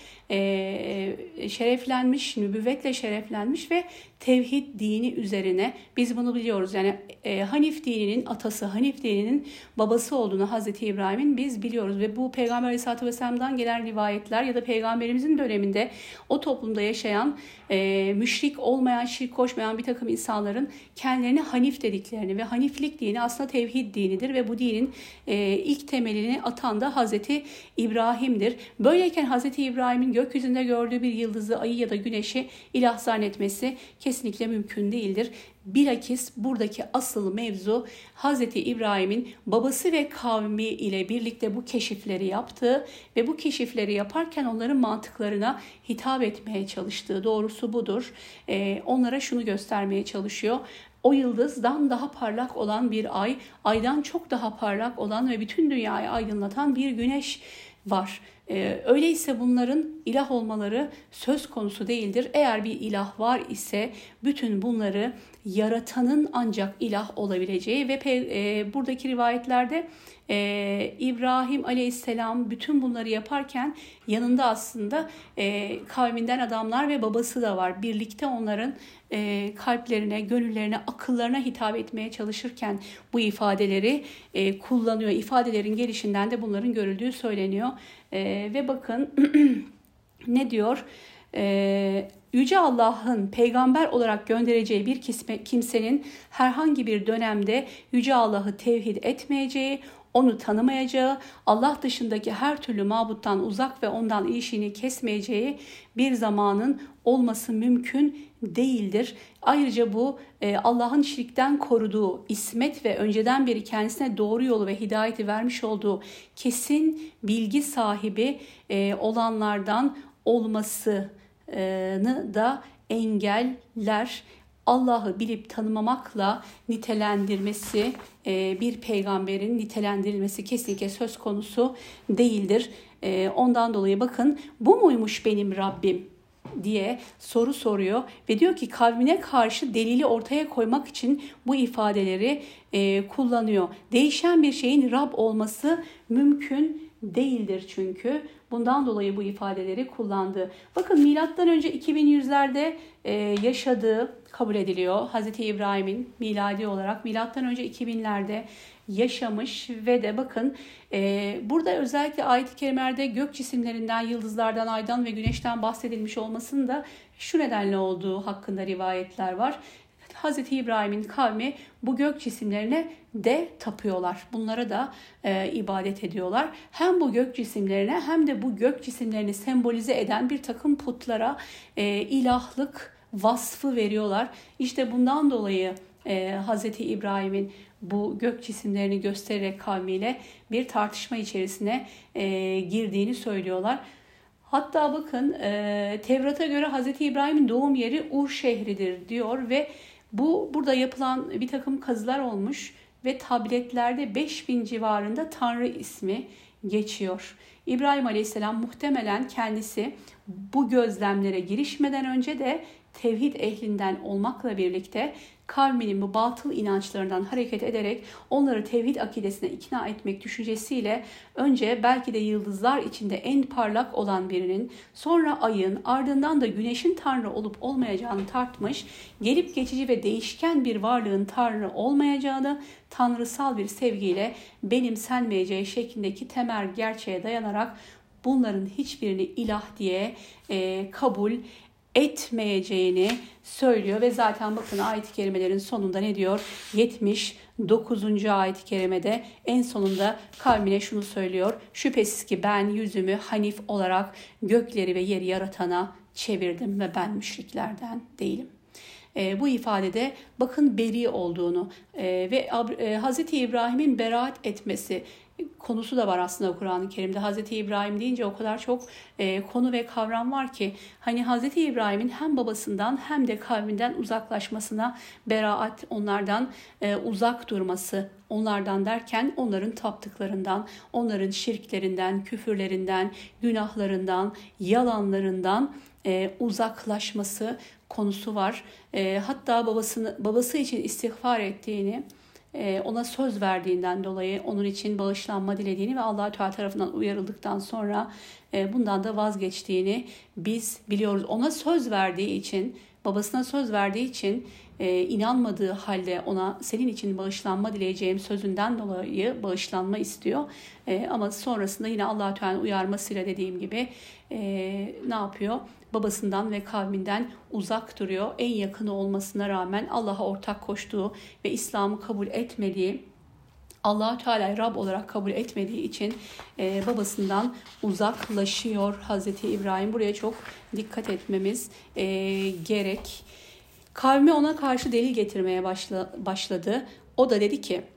şereflenmiş, nübüvvetle şereflenmiş ve tevhid dini üzerine, biz bunu biliyoruz. Yani Hanif dininin atası, Hanif dininin babası olduğunu Hazreti İbrahim'in biz biliyoruz ve bu Peygamber Aleyhisselatü Vesselam'dan gelen rivayetler ya da Peygamberimizin döneminde o toplumda yaşayan müşrik olmayan, şirk koşmayan bir takım insanların kendilerini Hanif dediklerini ve Haniflik dini aslında tevhid dinidir ve bu dinin ilk temelini atan da Hazreti İbrahim'dir. Böyleyken Hazreti İbrahim'in gökyüzünde gördüğü bir yıldızı, ayı ya da güneşi ilah zannetmesi kesinlikle mümkün değildir. Bilakis buradaki asıl mevzu Hazreti İbrahim'in babası ve kavmi ile birlikte bu keşifleri yaptığı ve bu keşifleri yaparken onların mantıklarına hitap etmeye çalıştığı, doğrusu budur. Onlara şunu göstermeye çalışıyor. O yıldızdan daha parlak olan bir ay, aydan çok daha parlak olan ve bütün dünyayı aydınlatan bir güneş var. Öyleyse bunların ilah olmaları söz konusu değildir. Eğer bir ilah var ise bütün bunları yaratanın ancak ilah olabileceği ve buradaki rivayetlerde İbrahim Aleyhisselam bütün bunları yaparken yanında aslında kavminden adamlar ve babası da var. Birlikte onların kalplerine, gönüllerine, akıllarına hitap etmeye çalışırken bu ifadeleri kullanıyor. İfadelerin gelişinden de bunların görüldüğü söyleniyor. Ve bakın ne diyor? Yüce Allah'ın peygamber olarak göndereceği bir kimsenin herhangi bir dönemde Yüce Allah'ı tevhid etmeyeceği, onu tanımayacağı, Allah dışındaki her türlü mabuttan uzak ve ondan ilişkini kesmeyeceği bir zamanın olması mümkün değildir. Ayrıca bu Allah'ın şirkten koruduğu, ismet ve önceden beri kendisine doğru yolu ve hidayeti vermiş olduğu kesin bilgi sahibi olanlardan olmasını da engeller. Allah'ı bilip tanımamakla nitelendirmesi, bir peygamberin nitelendirilmesi kesinlikle söz konusu değildir. Ondan dolayı bakın bu muymuş benim Rabbim diye soru soruyor ve diyor ki kavmine karşı delili ortaya koymak için bu ifadeleri kullanıyor. Değişen bir şeyin Rab olması mümkün değildir çünkü. Bundan dolayı bu ifadeleri kullandı. Bakın milattan önce 2100'lerde yaşadığı kabul ediliyor. Hazreti İbrahim'in miladi olarak milattan önce 2000'lerde yaşamış ve de bakın burada özellikle ayet-i kerimelerde gök cisimlerinden, yıldızlardan, aydan ve güneşten bahsedilmiş olmasının da şu nedenle olduğu hakkında rivayetler var. Hazreti İbrahim'in kavmi bu gök cisimlerine de tapıyorlar. Bunlara da ibadet ediyorlar. Hem bu gök cisimlerine hem de bu gök cisimlerini sembolize eden bir takım putlara ilahlık vasfı veriyorlar. İşte bundan dolayı Hazreti İbrahim'in bu gök cisimlerini göstererek kavmiyle bir tartışma içerisine girdiğini söylüyorlar. Hatta bakın Tevrat'a göre Hazreti İbrahim'in doğum yeri Ur şehridir diyor ve burada yapılan bir takım kazılar olmuş ve tabletlerde 5000 civarında Tanrı ismi geçiyor. İbrahim Aleyhisselam muhtemelen kendisi bu gözlemlere girişmeden önce de tevhid ehlinden olmakla birlikte kavminin bu batıl inançlarından hareket ederek onları tevhid akidesine ikna etmek düşüncesiyle önce belki de yıldızlar içinde en parlak olan birinin, sonra ayın, ardından da güneşin Tanrı olup olmayacağını tartmış, gelip geçici ve değişken bir varlığın Tanrı olmayacağını tanrısal bir sevgiyle benimsenmeyeceği şeklindeki temel gerçeğe dayanarak bunların hiçbirini ilah diye kabul etmeyeceğini söylüyor ve zaten bakın ayet-i kerimelerin sonunda ne diyor? 79. ayet-i kerimede en sonunda kavmine şunu söylüyor. Şüphesiz ki ben yüzümü hanif olarak gökleri ve yeri yaratana çevirdim ve ben müşriklerden değilim. Bu ifadede bakın beri olduğunu ve Hz. İbrahim'in beraat etmesi konusu da var aslında Kur'an-ı Kerim'de. Hz. İbrahim deyince o kadar çok konu ve kavram var ki hani Hz. İbrahim'in hem babasından hem de kavminden uzaklaşmasına beraat, onlardan uzak durması, onlardan derken onların taptıklarından, onların şirklerinden, küfürlerinden, günahlarından, yalanlarından uzaklaşması konusu var. Hatta babası için istiğfar ettiğini, ona söz verdiğinden dolayı onun için bağışlanma dilediğini ve Allah-u Teala tarafından uyarıldıktan sonra bundan da vazgeçtiğini biz biliyoruz. Ona söz verdiği için, babasına söz verdiği için inanmadığı halde ona senin için bağışlanma dileyeceğim sözünden dolayı bağışlanma istiyor. Ama sonrasında yine Allah-u Teala'nın uyarmasıyla dediğim gibi ne yapıyor? Babasından ve kavminden uzak duruyor. En yakını olmasına rağmen Allah'a ortak koştuğu ve İslam'ı kabul etmediği, Allah-u Teala'yı Rab olarak kabul etmediği için babasından uzaklaşıyor Hazreti İbrahim. Buraya çok dikkat etmemiz gerek. Kavmi ona karşı delil getirmeye başladı. O da dedi ki,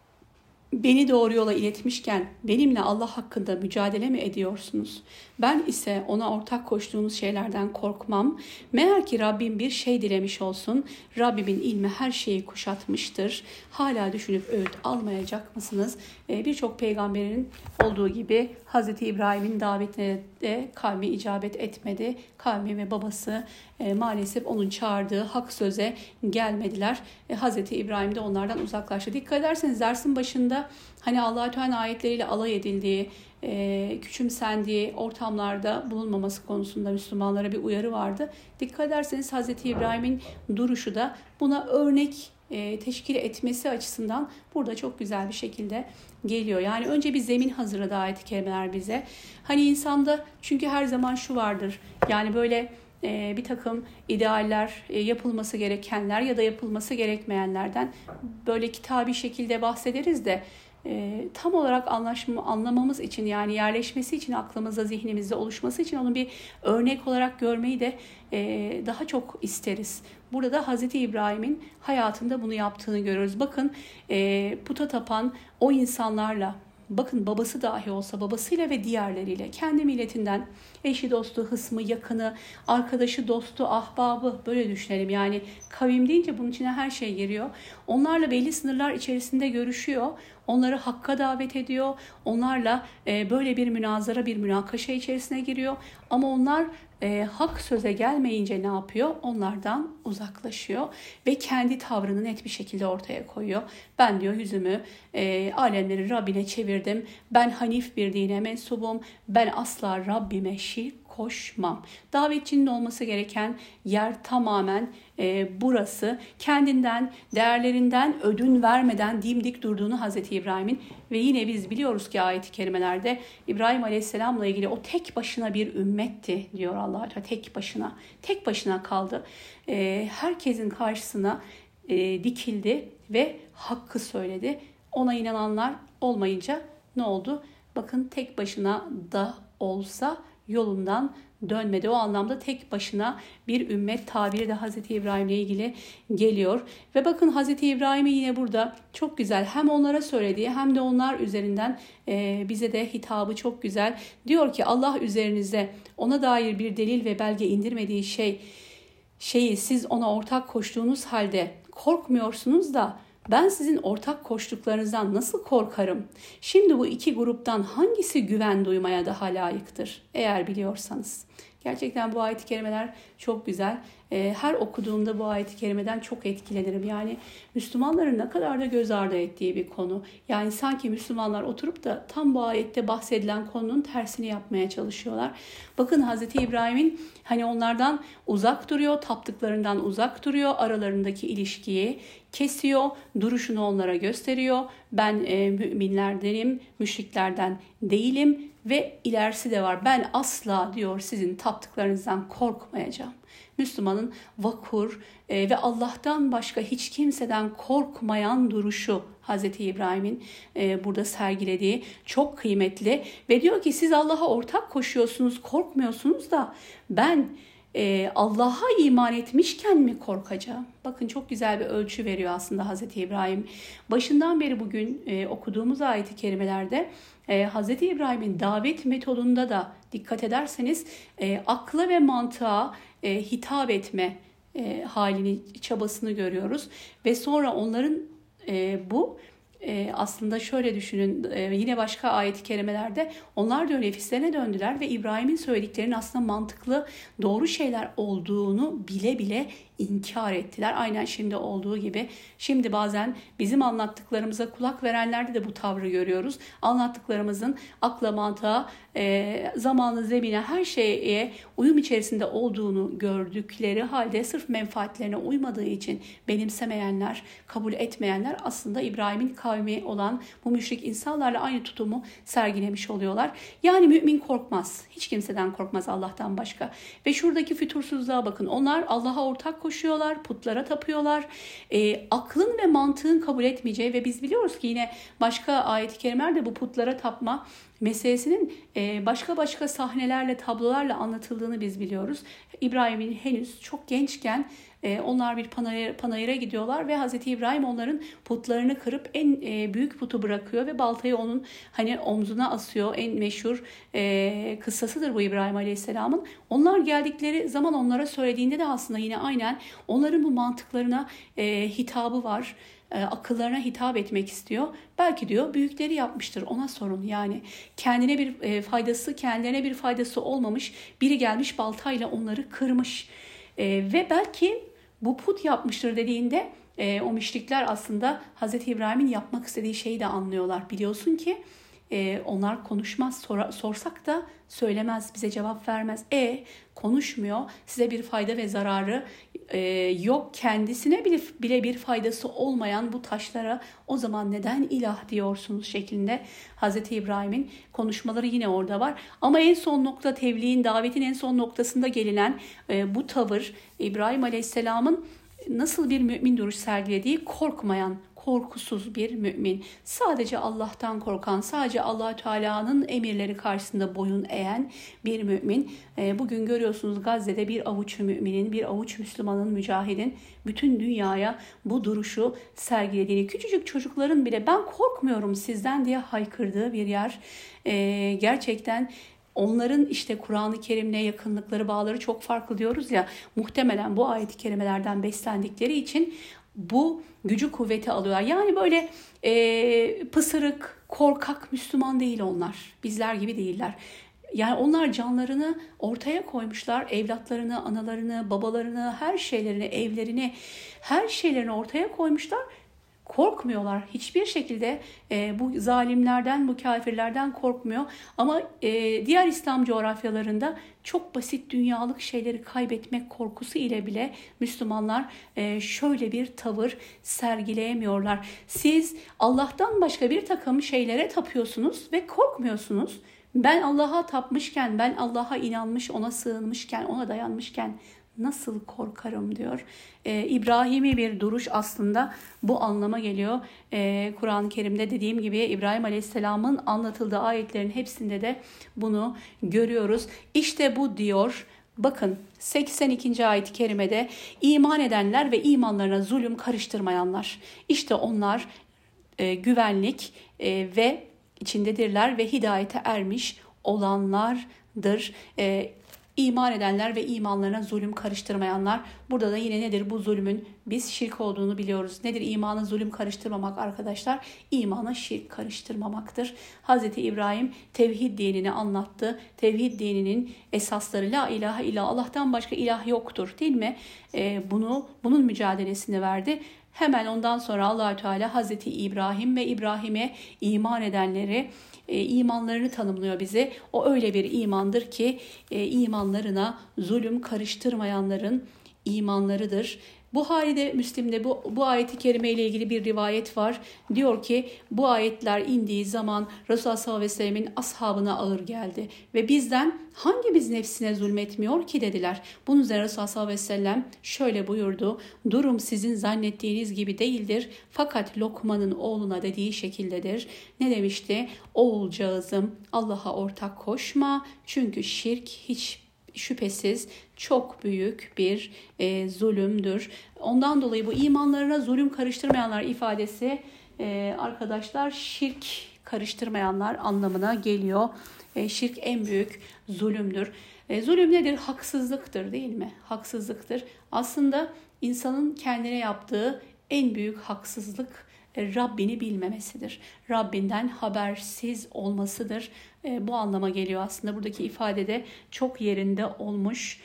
beni doğru yola iletmişken benimle Allah hakkında mücadele mi ediyorsunuz? Ben ise ona ortak koştuğunuz şeylerden korkmam. Meğer ki Rabbim bir şey dilemiş olsun. Rabbimin ilmi her şeyi kuşatmıştır. Hala düşünüp öğüt almayacak mısınız? Birçok peygamberin olduğu gibi Hz. İbrahim'in davetine de kavmi icabet etmedi. Kavmi ve babası maalesef onun çağırdığı hak söze gelmediler. Hz. İbrahim de onlardan uzaklaştı. Dikkat ederseniz dersin başında hani Allah-u Teala'nın ayetleriyle alay edildiği, küçümsendiği ortamlarda bulunmaması konusunda Müslümanlara bir uyarı vardı. Dikkat ederseniz Hz. İbrahim'in duruşu da buna örnek teşkil etmesi açısından burada çok güzel bir şekilde geliyor. Yani önce bir zemin hazırladı ayet-i kerimeler bize. Hani insanda çünkü her zaman şu vardır. Yani böyle bir takım idealler, yapılması gerekenler ya da yapılması gerekmeyenlerden böyle kitabi şekilde bahsederiz de tam olarak anlamamız için, yani yerleşmesi için, aklımızda, zihnimizde oluşması için onu bir örnek olarak görmeyi de daha çok isteriz. Burada Hz. İbrahim'in hayatında bunu yaptığını görüyoruz. Bakın puta tapan o insanlarla, bakın babası dahi olsa babasıyla ve diğerleriyle, kendi milletinden eşi, dostu, hısmı, yakını, arkadaşı, dostu, ahbabı, böyle düşünelim. Yani kavim deyince bunun içine her şey giriyor. Onlarla belli sınırlar içerisinde görüşüyor. Onları hakka davet ediyor. Onlarla böyle bir münazara, bir münakaşa içerisine giriyor. Ama onlar hak söze gelmeyince ne yapıyor? Onlardan uzaklaşıyor ve kendi tavrını net bir şekilde ortaya koyuyor. Ben diyor yüzümü alemlerin Rabbine çevirdim. Ben hanif bir dine mensubum. Ben asla Rabbime şirk koşmam. Davetçinin olması gereken yer tamamen burası. Kendinden, değerlerinden ödün vermeden dimdik durduğunu Hazreti İbrahim'in ve yine biz biliyoruz ki ayet-i kerimelerde İbrahim Aleyhisselam'la ilgili o tek başına bir ümmetti diyor Allah-u Teala. Tek başına kaldı. Herkesin karşısına dikildi ve hakkı söyledi. Ona inananlar olmayınca ne oldu? Bakın tek başına da olsa yolundan dönmedi. O anlamda tek başına bir ümmet tabiri de Hazreti İbrahim'le ilgili geliyor. Ve bakın Hazreti İbrahim'i yine burada çok güzel hem onlara söylediği hem de onlar üzerinden bize de hitabı çok güzel. Diyor ki Allah üzerinize ona dair bir delil ve belge indirmediği şeyi siz ona ortak koştuğunuz halde korkmuyorsunuz da ben sizin ortak koştuklarınızdan nasıl korkarım? Şimdi bu iki gruptan hangisi güven duymaya daha layıktır? Eğer biliyorsanız. Gerçekten bu ayet-i kerimeler çok güzel. Her okuduğumda bu ayet-i kerimeden çok etkilenirim. Yani Müslümanların ne kadar da göz ardı ettiği bir konu. Yani sanki Müslümanlar oturup da tam bu ayette bahsedilen konunun tersini yapmaya çalışıyorlar. Bakın Hazreti İbrahim'in hani onlardan uzak duruyor, taptıklarından uzak duruyor, aralarındaki ilişkiyi kesiyor, duruşunu onlara gösteriyor. Ben müminlerdenim, müşriklerden değilim Ve ilerisi de var. Ben asla diyor sizin taptıklarınızdan korkmayacağım. Müslümanın vakur ve Allah'tan başka hiç kimseden korkmayan duruşu Hazreti İbrahim'in burada sergilediği çok kıymetli. Ve diyor ki siz Allah'a ortak koşuyorsunuz, korkmuyorsunuz da ben Allah'a iman etmişken mi korkacağım? Bakın çok güzel bir ölçü veriyor aslında Hazreti İbrahim. Başından beri bugün okuduğumuz ayet-i kerimelerde Hazreti İbrahim'in davet metodunda da dikkat ederseniz akla ve mantığa hitap etme halini, çabasını görüyoruz. Ve sonra onların bu aslında şöyle düşünün, yine başka ayet-i kerimelerde onlar da nefislerine döndüler ve İbrahim'in söylediklerinin aslında mantıklı, doğru şeyler olduğunu bile bile inkar ettiler. Aynen şimdi olduğu gibi. Şimdi bazen bizim anlattıklarımıza kulak verenlerde de bu tavrı görüyoruz. Anlattıklarımızın akla, mantığa, zamanı, zemine, her şeye uyum içerisinde olduğunu gördükleri halde sırf menfaatlerine uymadığı için benimsemeyenler, kabul etmeyenler aslında İbrahim'in kavmi olan bu müşrik insanlarla aynı tutumu sergilemiş oluyorlar. Yani mümin korkmaz. Hiç kimseden korkmaz Allah'tan başka. Ve şuradaki fütursuzluğa bakın. Onlar Allah'a ortak koşuyorlar, putlara tapıyorlar. Aklın ve mantığın kabul etmeyeceği ve biz biliyoruz ki yine başka ayet-i kerimelerde bu putlara tapma meselesinin başka sahnelerle, tablolarla anlatıldığını biz biliyoruz. İbrahim'in henüz çok gençken onlar bir panayıra gidiyorlar ve Hazreti İbrahim onların putlarını kırıp en büyük putu bırakıyor ve baltayı onun hani omzuna asıyor. En meşhur kıssasıdır bu İbrahim Aleyhisselam'ın. Onlar geldikleri zaman onlara söylediğinde de aslında yine aynen onların bu mantıklarına hitabı var. Akıllarına hitap etmek istiyor. Belki diyor büyükleri yapmıştır, ona sorun. Yani kendilerine bir faydası olmamış biri gelmiş baltayla onları kırmış. Ve belki bu put yapmıştır dediğinde o müşrikler aslında Hazreti İbrahim'in yapmak istediği şeyi de anlıyorlar. Biliyorsun ki onlar konuşmaz, sorsak da söylemez, bize cevap vermez. Konuşmuyor, size bir fayda ve zararı yok, kendisine bile bir faydası olmayan bu taşlara o zaman neden ilah diyorsunuz şeklinde Hazreti İbrahim'in konuşmaları yine orada var. Ama en son nokta, tebliğin, davetin en son noktasında gelinen bu tavır İbrahim Aleyhisselam'ın nasıl bir mümin duruş sergilediği, korkmayan, korkusuz bir mümin. Sadece Allah'tan korkan, sadece Allah-u Teala'nın emirleri karşısında boyun eğen bir mümin. Bugün görüyorsunuz Gazze'de bir avuç müminin, bir avuç Müslümanın, mücahidin bütün dünyaya bu duruşu sergilediğini, küçücük çocukların bile ben korkmuyorum sizden diye haykırdığı bir yer. Gerçekten onların işte Kur'an-ı Kerim'le yakınlıkları, bağları çok farklı diyoruz ya, muhtemelen bu ayet-i kerimelerden beslendikleri için bu gücü kuvveti alıyorlar. Yani böyle pısırık, korkak Müslüman değil onlar. Bizler gibi değiller. Yani onlar canlarını ortaya koymuşlar. Evlatlarını, analarını, babalarını, her şeylerini, evlerini, her şeylerini ortaya koymuşlar. Korkmuyorlar. Hiçbir şekilde bu zalimlerden, bu kafirlerden korkmuyor. Ama diğer İslam coğrafyalarında çok basit dünyalık şeyleri kaybetmek korkusu ile bile Müslümanlar şöyle bir tavır sergileyemiyorlar. Siz Allah'tan başka bir takım şeylere tapıyorsunuz ve korkmuyorsunuz. Ben Allah'a tapmışken, ben Allah'a inanmış, ona sığınmışken, ona dayanmışken nasıl korkarım diyor. İbrahimi bir duruş aslında bu anlama geliyor. Kur'an-ı Kerim'de dediğim gibi İbrahim Aleyhisselam'ın anlatıldığı ayetlerin hepsinde de bunu görüyoruz. İşte bu diyor. Bakın 82. ayet-i kerimede iman edenler ve imanlarına zulüm karıştırmayanlar. İşte onlar güvenlik ve içindedirler ve hidayete ermiş olanlardır. İman edenler ve imanlarına zulüm karıştırmayanlar. Burada da yine nedir bu zulmün? Biz şirk olduğunu biliyoruz. Nedir imana zulüm karıştırmamak arkadaşlar? İmana şirk karıştırmamaktır. Hazreti İbrahim tevhid dinini anlattı. Tevhid dininin esasları la ilahe illallah, Allah'tan başka ilah yoktur değil mi? Bunun mücadelesini verdi. Hemen ondan sonra Allah-u Teala Hazreti İbrahim ve İbrahim'e iman edenleri, imanlarını tanımlıyor bize. O öyle bir imandır ki imanlarına zulüm karıştırmayanların imanlarıdır. Buhari'de, Müslim'de bu ayeti kerime ile ilgili bir rivayet var. Diyor ki bu ayetler indiği zaman Resulullah sallallahu aleyhi ve sellemin ashabına ağır geldi. Ve bizden hangimiz nefsine zulmetmiyor ki dediler. Bunun üzerine Resulullah sallallahu aleyhi ve sellem şöyle buyurdu. Durum sizin zannettiğiniz gibi değildir. Fakat Lokman'ın oğluna dediği şekildedir. Ne demişti? Oğulcağızım, Allah'a ortak koşma. Çünkü şirk hiç şüphesiz çok büyük bir zulümdür. Ondan dolayı bu imanlarına zulüm karıştırmayanlar ifadesi arkadaşlar şirk karıştırmayanlar anlamına geliyor. Şirk en büyük zulümdür. Zulüm nedir? Haksızlıktır, değil mi? Haksızlıktır. Aslında insanın kendine yaptığı en büyük haksızlık Rabbini bilmemesidir. Rabbinden habersiz olmasıdır. Bu anlama geliyor aslında. Buradaki ifadede çok yerinde olmuş.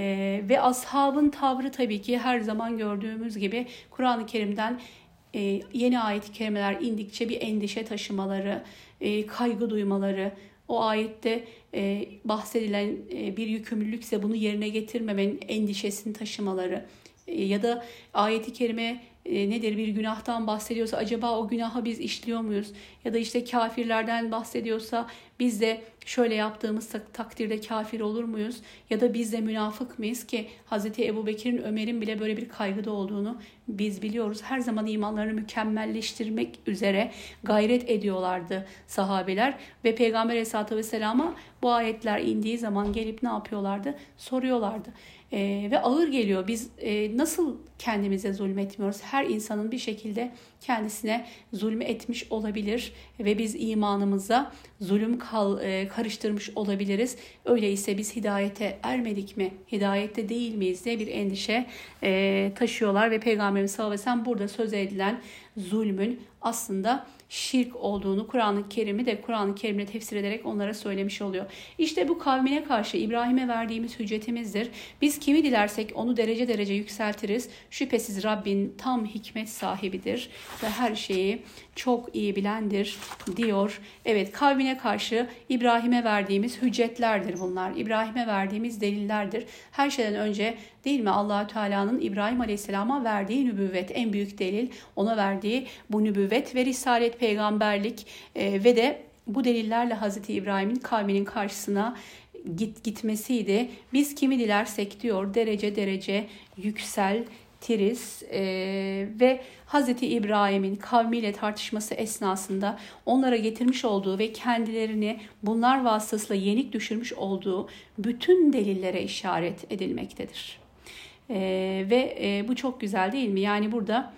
Ve ashabın tavrı tabii ki her zaman gördüğümüz gibi Kur'an-ı Kerim'den yeni ayet-i kerimeler indikçe bir endişe taşımaları, kaygı duymaları, o ayette bahsedilen bir yükümlülükse bunu yerine getirmemenin endişesini taşımaları ya da ayet-i kerime nedir, bir günahtan bahsediyorsa acaba o günahı biz işliyor muyuz? Ya da işte kafirlerden bahsediyorsa biz de şöyle yaptığımız takdirde kafir olur muyuz? Ya da biz de münafık mıyız ki Hazreti Ebubekir'in, Ömer'in bile böyle bir kaygıda olduğunu biz biliyoruz. Her zaman imanlarını mükemmelleştirmek üzere gayret ediyorlardı sahabeler ve Peygamber Aleyhisselatü Vesselam'a bu ayetler indiği zaman gelip ne yapıyorlardı? Soruyorlardı. Ve ağır geliyor. Biz nasıl kendimize zulmetmiyoruz? Her insanın bir şekilde kendisine zulmü etmiş olabilir ve biz imanımıza zulüm karıştırmış olabiliriz. Öyleyse biz hidayete ermedik mi? Hidayette değil miyiz diye bir endişe taşıyorlar ve Peygamberimiz sallallahu aleyhi ve sellem burada söz edilen zulmün aslında şirk olduğunu Kur'an-ı Kerim'le tefsir ederek onlara söylemiş oluyor. İşte bu kavmine karşı İbrahim'e verdiğimiz hüccetimizdir. Biz kimi dilersek onu derece derece yükseltiriz. Şüphesiz Rabbin tam hikmet sahibidir ve her şeyi çok iyi bilendir diyor. Evet, kavmine karşı İbrahim'e verdiğimiz hüccetlerdir bunlar. İbrahim'e verdiğimiz delillerdir. Her şeyden önce değil mi Allah-u Teala'nın İbrahim Aleyhisselam'a verdiği nübüvvet en büyük delil. Ona verdiği bu nübüvvet ve risalet, peygamberlik ve de bu delillerle Hazreti İbrahim'in kavminin karşısına gitmesiydi. Biz kimi dilersek diyor derece derece yükseltiriz ve Hazreti İbrahim'in kavmiyle tartışması esnasında onlara getirmiş olduğu ve kendilerini bunlar vasıtasıyla yenik düşürmüş olduğu bütün delillere işaret edilmektedir. Ve bu çok güzel değil mi? Yani burada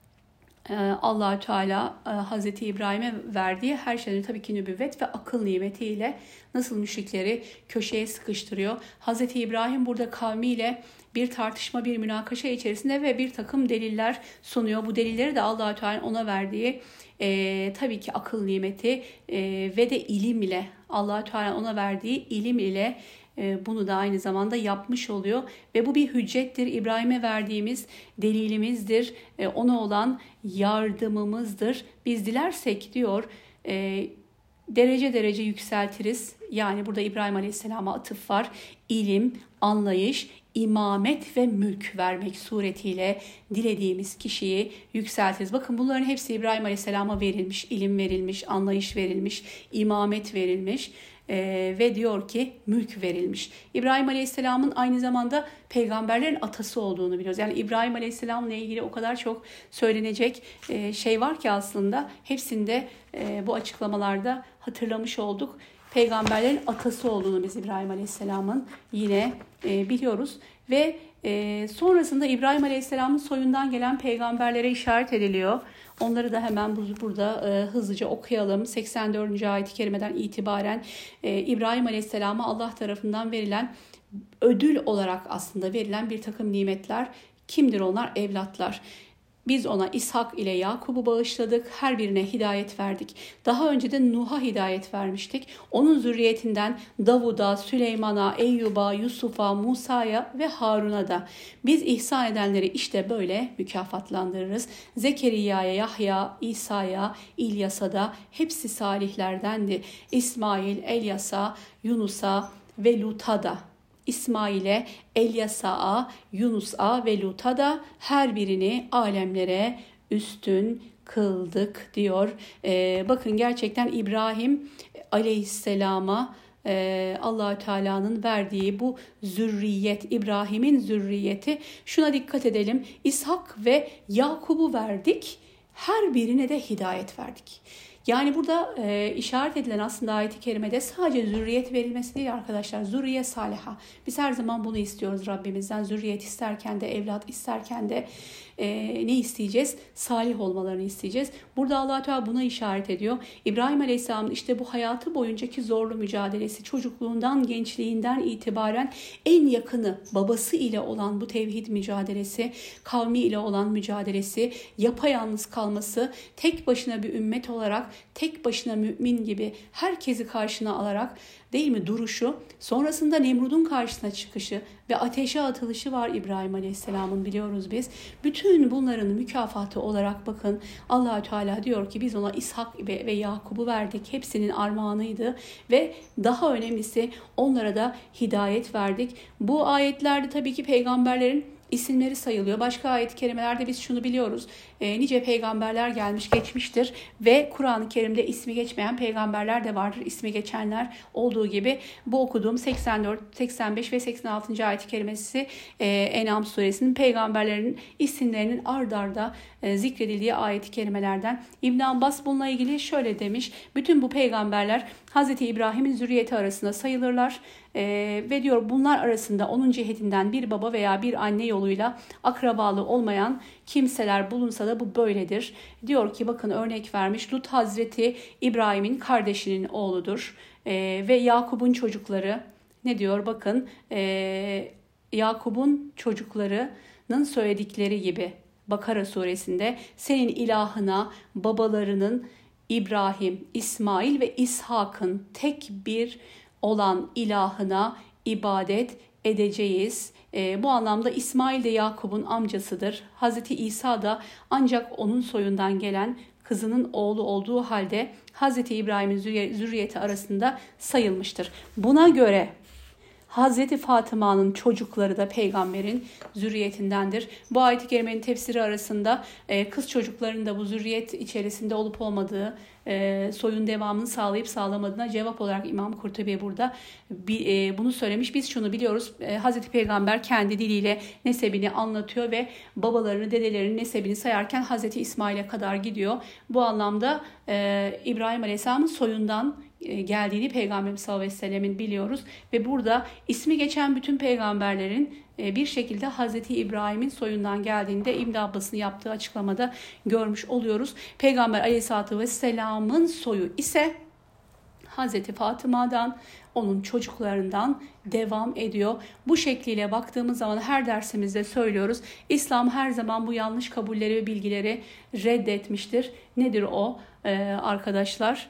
Allah-u Teala Hazreti İbrahim'e verdiği her şeyden tabii ki nübüvvet ve akıl nimetiyle nasıl müşrikleri köşeye sıkıştırıyor. Hazreti İbrahim burada kavmiyle bir tartışma, bir münakaşa içerisinde ve bir takım deliller sunuyor. Bu delilleri de Allah-u Teala ona verdiği tabii ki akıl nimeti ve de ilim ile, Allah-u Teala ona verdiği ilim ile bunu da aynı zamanda yapmış oluyor ve bu bir hüccettir. İbrahim'e verdiğimiz delilimizdir. Ona olan yardımımızdır. Biz dilersek diyor derece derece yükseltiriz. Yani burada İbrahim Aleyhisselam'a atıf var. İlim, anlayış, imamet ve mülk vermek suretiyle dilediğimiz kişiyi yükseltiriz. Bakın bunların hepsi İbrahim Aleyhisselam'a verilmiş. İlim verilmiş, anlayış verilmiş, imamet verilmiş. Ve diyor ki mülk verilmiş. İbrahim Aleyhisselam'ın aynı zamanda peygamberlerin atası olduğunu biliyoruz. Yani İbrahim Aleyhisselam'la ilgili o kadar çok söylenecek şey var ki aslında hepsinde bu açıklamalarda hatırlamış olduk. Peygamberlerin atası olduğunu biz İbrahim Aleyhisselam'ın yine biliyoruz ve sonrasında İbrahim Aleyhisselam'ın soyundan gelen peygamberlere işaret ediliyor. Onları da hemen burada hızlıca okuyalım. 84. ayet-i kerimeden itibaren İbrahim Aleyhisselam'a Allah tarafından verilen ödül olarak aslında verilen bir takım nimetler. Kimdir onlar? Evlatlar. Biz ona İshak ile Yakub'u bağışladık. Her birine hidayet verdik. Daha önce de Nuh'a hidayet vermiştik. Onun zürriyetinden Davud'a, Süleyman'a, Eyyub'a, Yusuf'a, Musa'ya ve Harun'a da. Biz ihsan edenleri işte böyle mükafatlandırırız. Zekeriya'ya, Yahya, İsa'ya, İlyas'a da hepsi salihlerdendi. İsmail, Elyas'a, Yunus'a ve Lut'a da. İsmail'e, Elyasa'ya, Yunus'a ve Lut'a da her birini alemlere üstün kıldık diyor. Bakın gerçekten İbrahim aleyhisselama Allahü Teala'nın verdiği bu zürriyet, İbrahim'in zürriyeti, şuna dikkat edelim. İshak ve Yakub'u verdik. Her birine de hidayet verdik. Yani burada işaret edilen aslında ayet-i kerimede sadece zürriyet verilmesi değil arkadaşlar. Zürriye saliha. Biz her zaman bunu istiyoruz Rabbimizden. Zürriyet isterken de, evlat isterken de ne isteyeceğiz? Salih olmalarını isteyeceğiz. Burada Allah-u Teala buna işaret ediyor. İbrahim Aleyhisselam'ın işte bu hayatı boyuncaki zorlu mücadelesi, çocukluğundan, gençliğinden itibaren en yakını babası ile olan bu tevhid mücadelesi, kavmi ile olan mücadelesi, yapayalnız kalması, tek başına bir ümmet olarak, tek başına mümin gibi herkesi karşına alarak, değil mi, duruşu, sonrasında Nemrud'un karşısına çıkışı ve ateşe atılışı var İbrahim Aleyhisselam'ın, biliyoruz biz. Bütün bunların mükafatı olarak bakın Allah-u Teala diyor ki biz ona İshak ve Yakub'u verdik. Hepsinin armağanıydı ve daha önemlisi onlara da hidayet verdik. Bu ayetlerde tabii ki peygamberlerin isimleri sayılıyor. Başka ayet-i kerimelerde biz şunu biliyoruz. Nice peygamberler gelmiş geçmiştir ve Kur'an-ı Kerim'de ismi geçmeyen peygamberler de vardır. İsmi geçenler olduğu gibi bu okuduğum 84, 85 ve 86. ayet-i kerimesi En'am suresinin peygamberlerin isimlerinin ard arda zikredildiği ayet-i kerimelerden. İbn Abbas bununla ilgili şöyle demiş. Bütün bu peygamberler Hz. İbrahim'in zürriyeti arasında sayılırlar. Ve diyor bunlar arasında onun cihetinden bir baba veya bir anne yoluyla akrabalı olmayan kimseler bulunsa da bu böyledir. Diyor ki bakın örnek vermiş. Lut Hazreti İbrahim'in kardeşinin oğludur. Ve Yakub'un çocukları ne diyor bakın Yakub'un çocuklarının söyledikleri gibi Bakara suresinde senin ilahına babalarının İbrahim, İsmail ve İshak'ın tek bir olan ilahına ibadet edeceğiz. Bu anlamda İsmail de Yakub'un amcasıdır. Hazreti İsa da ancak onun soyundan gelen kızının oğlu olduğu halde Hazreti İbrahim'in zürriyeti arasında sayılmıştır. Buna göre Hazreti Fatıma'nın çocukları da peygamberin zürriyetindendir. Bu ayet-i kerimenin tefsiri arasında kız çocuklarının da bu zürriyet içerisinde olup olmadığı, soyun devamını sağlayıp sağlamadığına cevap olarak İmam Kurtubi burada bunu söylemiş. Biz şunu biliyoruz. Hazreti Peygamber kendi diliyle nesebini anlatıyor ve babalarını, dedelerinin nesebini sayarken Hazreti İsmail'e kadar gidiyor. Bu anlamda İbrahim Aleyhisselam'ın soyundan geldiğini Peygamberimiz sallallahu aleyhi ve sellemin biliyoruz. Ve burada ismi geçen bütün peygamberlerin bir şekilde Hazreti İbrahim'in soyundan geldiğini de İbn Abbas'ın yaptığı açıklamada görmüş oluyoruz. Peygamber aleyhissalatü vesselamın soyu ise Hazreti Fatıma'dan, onun çocuklarından devam ediyor. Bu şekliyle baktığımız zaman her dersimizde söylüyoruz. İslam her zaman bu yanlış kabulleri ve bilgileri reddetmiştir. Nedir o arkadaşlar?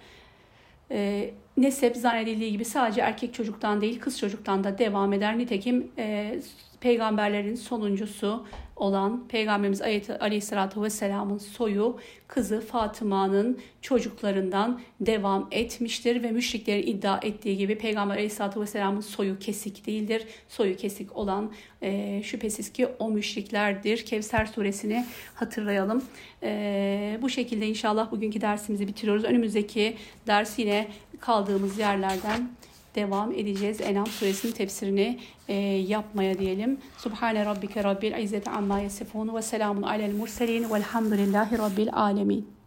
Nesep zannedildiği gibi sadece erkek çocuktan değil kız çocuktan da devam eder. Nitekim peygamberlerin sonuncusu olan Peygamberimiz Aleyhisselatü Vesselam'ın soyu kızı Fatıma'nın çocuklarından devam etmiştir ve müşriklerin iddia ettiği gibi Peygamber Aleyhisselatü Vesselam'ın soyu kesik değildir. Soyu kesik olan şüphesiz ki o müşriklerdir. Kevser suresini hatırlayalım. Bu şekilde inşallah bugünkü dersimizi bitiriyoruz. Önümüzdeki ders yine kaldığımız yerlerden devam edeceğiz. En'am suresinin tefsirini yapmaya diyelim. Subhane rabbike rabbil izzeti amma yasifun ve selamun alel murselin velhamdülillahi rabbil alemin.